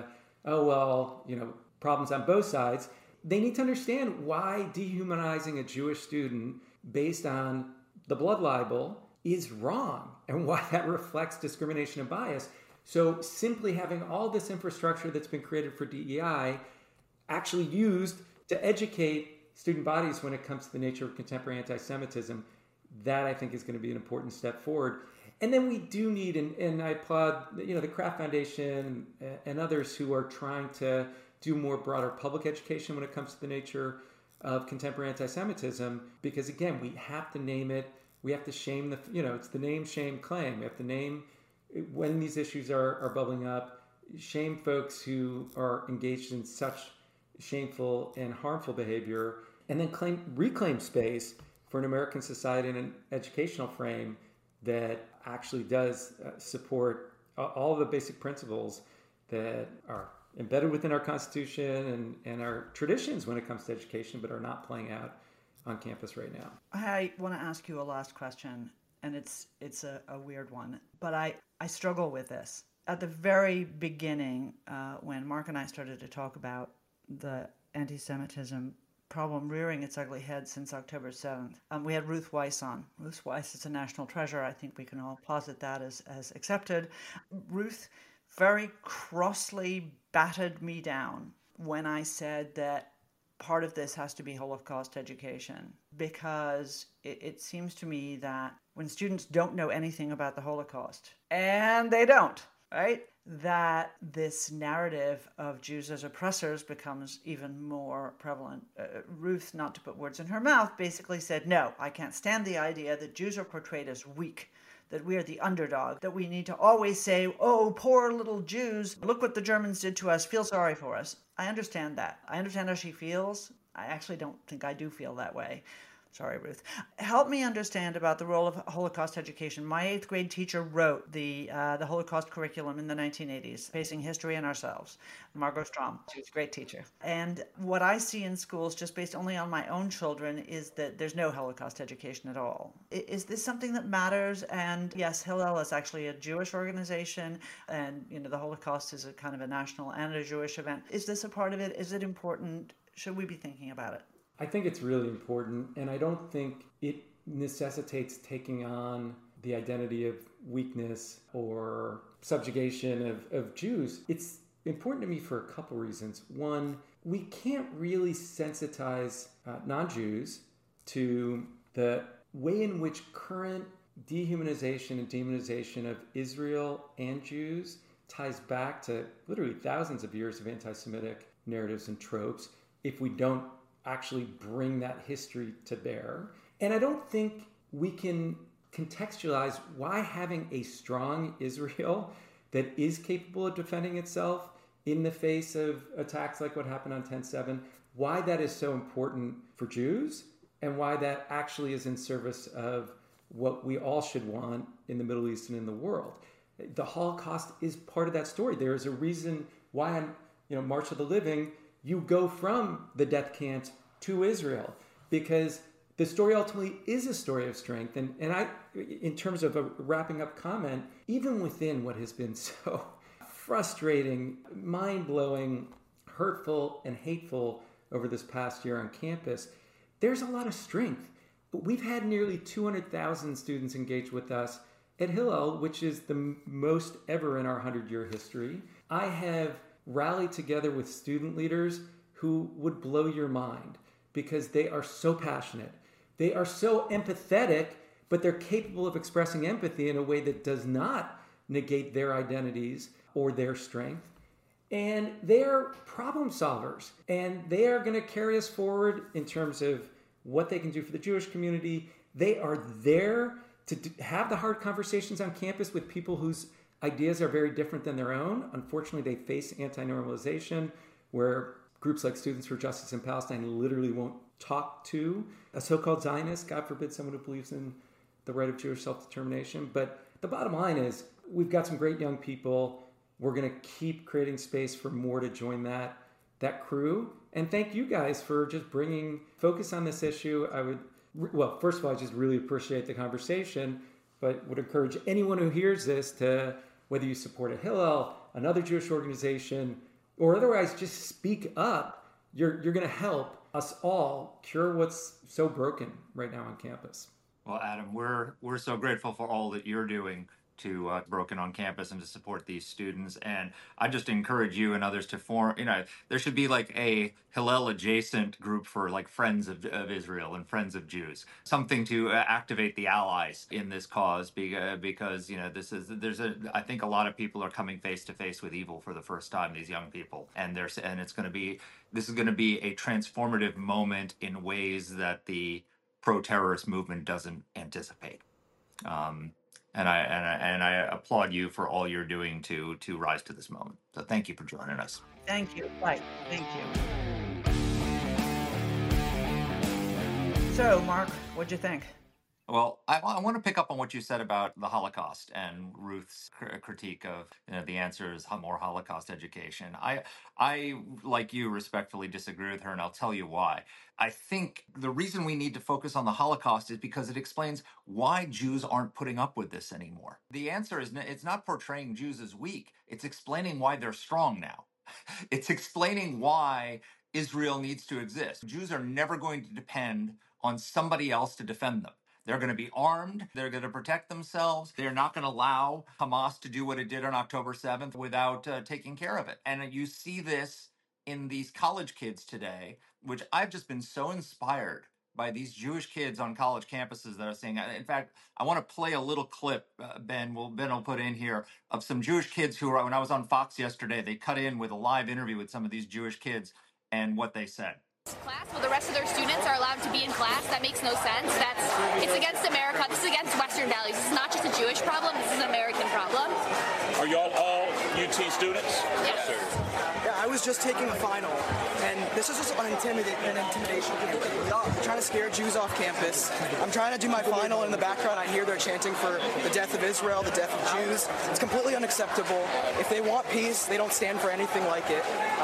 problems on both sides, they need to understand why dehumanizing a Jewish student based on the blood libel is wrong and why that reflects discrimination and bias. So simply having all this infrastructure that's been created for DEI actually used to educate student bodies when it comes to the nature of contemporary anti-Semitism, that I think is going to be an important step forward. And then we do need, and I applaud the Kraft Foundation and others who are trying to do more broader public education when it comes to the nature of contemporary anti-Semitism, because again, we have to name it. We have to shame it's the name, shame, claim. We have to name when these issues are bubbling up, shame folks who are engaged in such shameful and harmful behavior, and then reclaim space for an American society and an educational frame that actually does support all of the basic principles that are embedded within our Constitution and our traditions when it comes to education, but are not playing out on campus right now. I want to ask you a last question, and it's a weird one, but I struggle with this. At the very beginning, when Mark and I started to talk about the anti-Semitism problem rearing its ugly head since October 7th, we had Ruth Weiss on. Ruth Weiss is a national treasure. I think we can all posit that as accepted. Ruth very crossly battered me down when I said that part of this has to be Holocaust education, because it seems to me that when students don't know anything about the Holocaust, and they don't, right, that this narrative of Jews as oppressors becomes even more prevalent. Ruth, not to put words in her mouth, basically said, no, I can't stand the idea that Jews are portrayed as weak, that we are the underdog, that we need to always say, oh, poor little Jews, look what the Germans did to us, feel sorry for us. I understand that. I understand how she feels. I actually don't think I do feel that way. Sorry, Ruth. Help me understand about the role of Holocaust education. My 8th grade teacher wrote the Holocaust curriculum in the 1980s, Facing History and Ourselves. Margot Strom, she was a great teacher. And what I see in schools, just based only on my own children, is that there's no Holocaust education at all. Is this something that matters? And yes, Hillel is actually a Jewish organization, and the Holocaust is a kind of a national and a Jewish event. Is this a part of it? Is it important? Should we be thinking about it? I think it's really important, and I don't think it necessitates taking on the identity of weakness or subjugation of Jews. It's important to me for a couple reasons. One, we can't really sensitize non-Jews to the way in which current dehumanization and demonization of Israel and Jews ties back to literally thousands of years of anti-Semitic narratives and tropes if we don't actually bring that history to bear. And I don't think we can contextualize why having a strong Israel that is capable of defending itself in the face of attacks like what happened on 10/7, why that is so important for Jews and why that actually is in service of what we all should want in the Middle East and in the world. The Holocaust is part of that story. There is a reason why on March of the Living, you go from the death camps to Israel, because the story ultimately is a story of strength. And I, in terms of a wrapping up comment, even within what has been so frustrating, mind-blowing, hurtful, and hateful over this past year on campus, there's a lot of strength. We've had nearly 200,000 students engage with us at Hillel, which is the most ever in our 100-year history. I have rallied together with student leaders who would blow your mind because they are so passionate. They are so empathetic, but they're capable of expressing empathy in a way that does not negate their identities or their strength. And they are problem solvers, and they are going to carry us forward in terms of what they can do for the Jewish community. They are there to have the hard conversations on campus with people whose ideas are very different than their own. Unfortunately, they face anti-normalization, where groups like Students for Justice in Palestine literally won't talk to a so-called Zionist, God forbid someone who believes in the right of Jewish self-determination. But the bottom line is we've got some great young people. We're going to keep creating space for more to join that crew. And thank you guys for just bringing focus on this issue. First of all, I just really appreciate the conversation, but would encourage anyone who hears this to, whether you support a Hillel, another Jewish organization, or otherwise just speak up. You're going to help us all cure what's so broken right now on campus. Well, Adam, we're so grateful for all that you're doing to Broken on campus and to support these students. And I just encourage you and others to form, there should be like a Hillel adjacent group for like Friends of Israel and Friends of Jews, something to activate the allies in this cause, because I think a lot of people are coming face to face with evil for the first time, these young people. And this is going to be a transformative moment in ways that the pro-terrorist movement doesn't anticipate. And I applaud you for all you're doing to rise to this moment. So thank you for joining us. Thank you. Right. Thank you. So, Mark, what'd you think? Well, I want to pick up on what you said about the Holocaust and Ruth's critique of the answer is more Holocaust education. I, like you, respectfully disagree with her, and I'll tell you why. I think the reason we need to focus on the Holocaust is because it explains why Jews aren't putting up with this anymore. The answer is it's not portraying Jews as weak. It's explaining why they're strong now. It's explaining why Israel needs to exist. Jews are never going to depend on somebody else to defend them. They're going to be armed. They're going to protect themselves. They're not going to allow Hamas to do what it did on October 7th without taking care of it. And you see this in these college kids today, which I've just been so inspired by these Jewish kids on college campuses that are saying, in fact, I want to play a little clip, Ben will put in here, of some Jewish kids who when I was on Fox yesterday, they cut in with a live interview with some of these Jewish kids and what they said. Class where the rest of their students are allowed to be in class. That makes no sense. It's against America. This is against Western values. This is not just a Jewish problem. This is an American problem. Are y'all all UT students? Yes, sir. Yeah, I was just taking a final, and this is just an intimidation campaign. I'm trying to scare Jews off campus. I'm trying to do my final, and in the background I hear they're chanting for the death of Israel, the death of Jews. It's completely unacceptable. If they want peace, they don't stand for anything like it.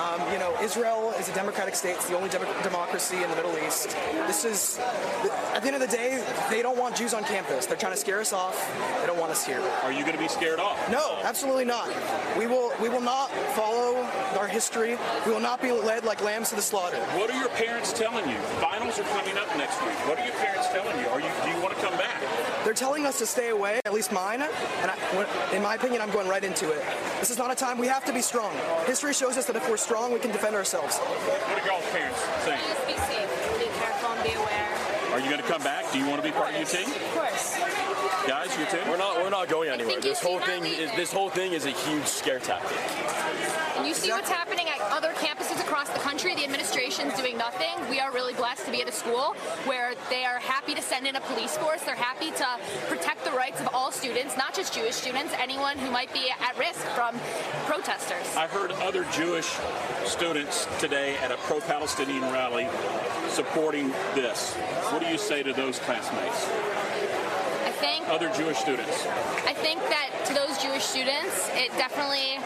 Israel is a democratic state. It's the only democracy in the Middle East. This is, at the end of the day, they don't want Jews on campus. They're trying to scare us off. They don't want us here. Are you going to be scared off? No, absolutely not. We will not follow our history. We will not be led like lambs to the slaughter. What are your parents telling you? Finals are coming up next week. What are your parents telling you? Do you want to come back? They're telling us to stay away, at least mine, and in my opinion, I'm going right into it. This is not a time, we have to be strong. History shows us that if we're strong, we can defend ourselves. What are y'all's parents saying? Just be safe, be careful, and be aware. Are you going to come back? Do you want to be part of UT? Of course. Guys, you too? We're not going anywhere. This whole thing is a huge scare tactic. And you see what's happening at other campuses across the country. The administration's doing nothing. We are really blessed to be at a school where they are happy to send in a police force. They're happy to protect the rights of all students, not just Jewish students, anyone who might be at risk from protesters. I heard other Jewish students today at a pro-Palestinian rally supporting this. What do you say to those classmates? Other Jewish students. I think that to those Jewish students, it's definitely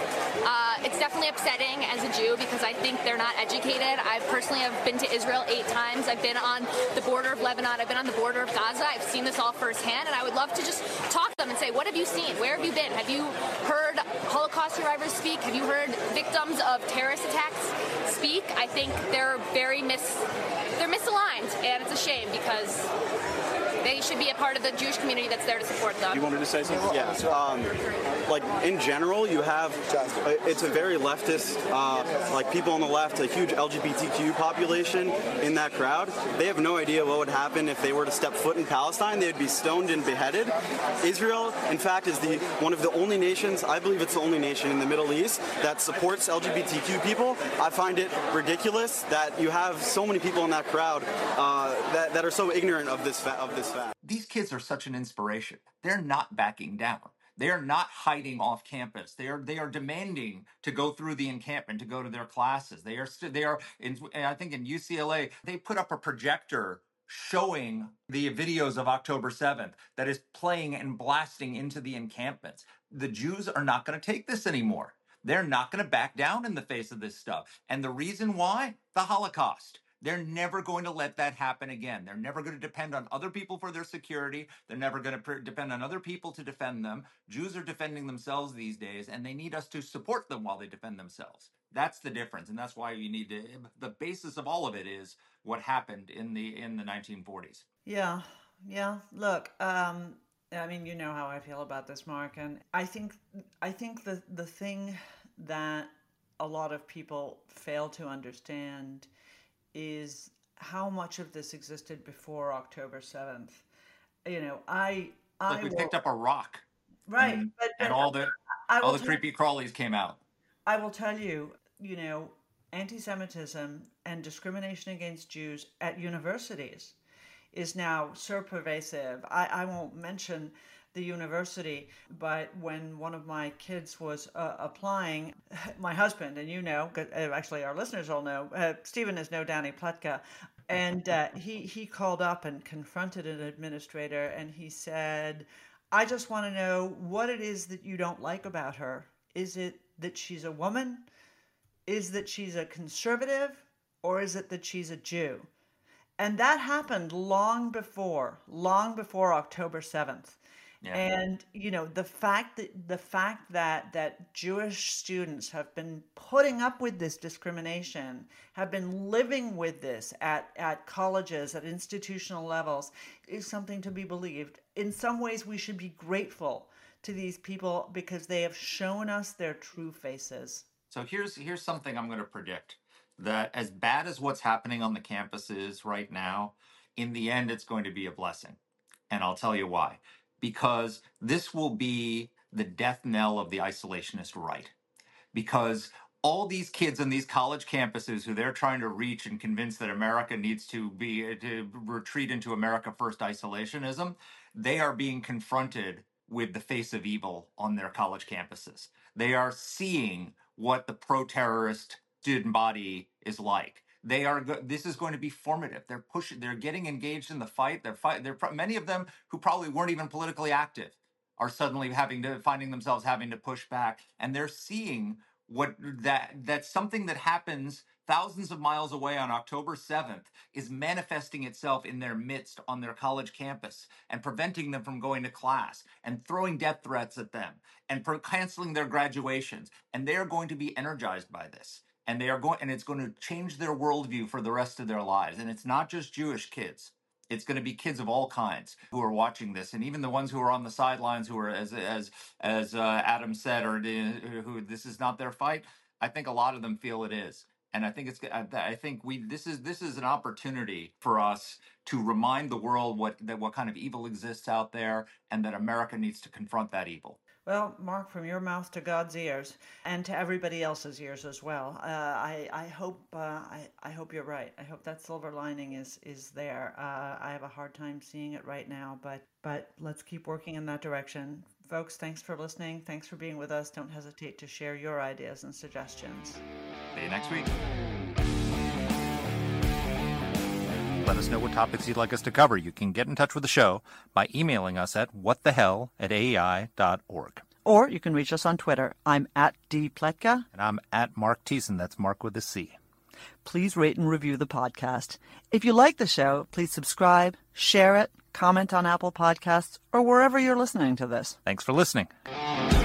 upsetting as a Jew because I think they're not educated. I personally have been to Israel 8 times. I've been on the border of Lebanon. I've been on the border of Gaza. I've seen this all firsthand, and I would love to just talk to them and say, what have you seen? Where have you been? Have you heard Holocaust survivors speak? Have you heard victims of terrorist attacks speak? I think they're they're misaligned, and it's a shame because they should be a part of the Jewish community that's there to support them. You wanted to say something? Yeah. Like in general, you have it's a very leftist, like people on the left, a huge LGBTQ population in that crowd. They have no idea what would happen if they were to step foot in Palestine. They'd be stoned and beheaded. Israel, in fact, is one of the only nations, I believe it's the only nation in the Middle East that supports LGBTQ people. I find it ridiculous that you have so many people in that crowd that are so ignorant of this fact. These kids are such an inspiration. They're not backing down. They are not hiding off campus. They are demanding to go through the encampment, to go to their classes. They are. I think in UCLA they put up a projector showing the videos of October 7th that is playing and blasting into the encampments. The Jews are not going to take this anymore. They're not going to back down in the face of this stuff. And the reason why? The Holocaust. They're never going to let that happen again. They're never going to depend on other people for their security. They're never going to depend on other people to defend them. Jews are defending themselves these days, and they need us to support them while they defend themselves. That's the difference, and that's why you need to. The basis of all of it is what happened in the 1940s. Yeah. Look, I mean, you know how I feel about this, Mark, and I think the thing that a lot of people fail to understand is how much of this existed before October 7th. You know, we picked up a rock, right? And all the creepy crawlies came out. I will tell you, you know, anti-Semitism and discrimination against Jews at universities is now so pervasive. I won't mention the university, but when one of my kids was applying, my husband, and you know, actually our listeners all know, Stephen is no Danny Pletka, and he called up and confronted an administrator, and he said, I just want to know what it is that you don't like about her. Is it that she's a woman? Is that she's a conservative? Or is it that she's a Jew? And that happened long before October 7th. Yeah. And, you know, the fact that Jewish students have been putting up with this discrimination, have been living with this at colleges, at institutional levels, is something to be believed. In some ways, we should be grateful to these people because they have shown us their true faces. So here's something I'm going to predict, that as bad as what's happening on the campuses right now, in the end, it's going to be a blessing. And I'll tell you why. Because this will be the death knell of the isolationist right. Because all these kids on these college campuses who they're trying to reach and convince that America needs to retreat into America First isolationism, they are being confronted with the face of evil on their college campuses. They are seeing what the pro-terrorist student body is like. This is going to be formative. They're getting engaged in the fight. Many of them who probably weren't even politically active are suddenly finding themselves having to push back, and they're seeing that's something that happens thousands of miles away on October 7th is manifesting itself in their midst on their college campus and preventing them from going to class and throwing death threats at them and canceling their graduations. And they are going to be energized by this. And it's going to change their worldview for the rest of their lives. And it's not just Jewish kids. It's going to be kids of all kinds who are watching this, and even the ones who are on the sidelines, who are, as Adam said, or who this is not their fight. I think a lot of them feel it is. And I think this is an opportunity for us to remind the world what kind of evil exists out there, and that America needs to confront that evil. Well, Mark, from your mouth to God's ears, and to everybody else's ears as well. I hope you're right. I hope that silver lining is there. I have a hard time seeing it right now, but let's keep working in that direction. Folks, thanks for listening. Thanks for being with us. Don't hesitate to share your ideas and suggestions. See you next week. Let us know what topics you'd like us to cover. You can get in touch with the show by emailing us at whatthehell@aei.org. Or you can reach us on Twitter. I'm at @dpletka. And I'm at Mark Thiessen. That's Mark with a C. Please rate and review the podcast. If you like the show, please subscribe, share it, comment on Apple Podcasts, or wherever you're listening to this. Thanks for listening.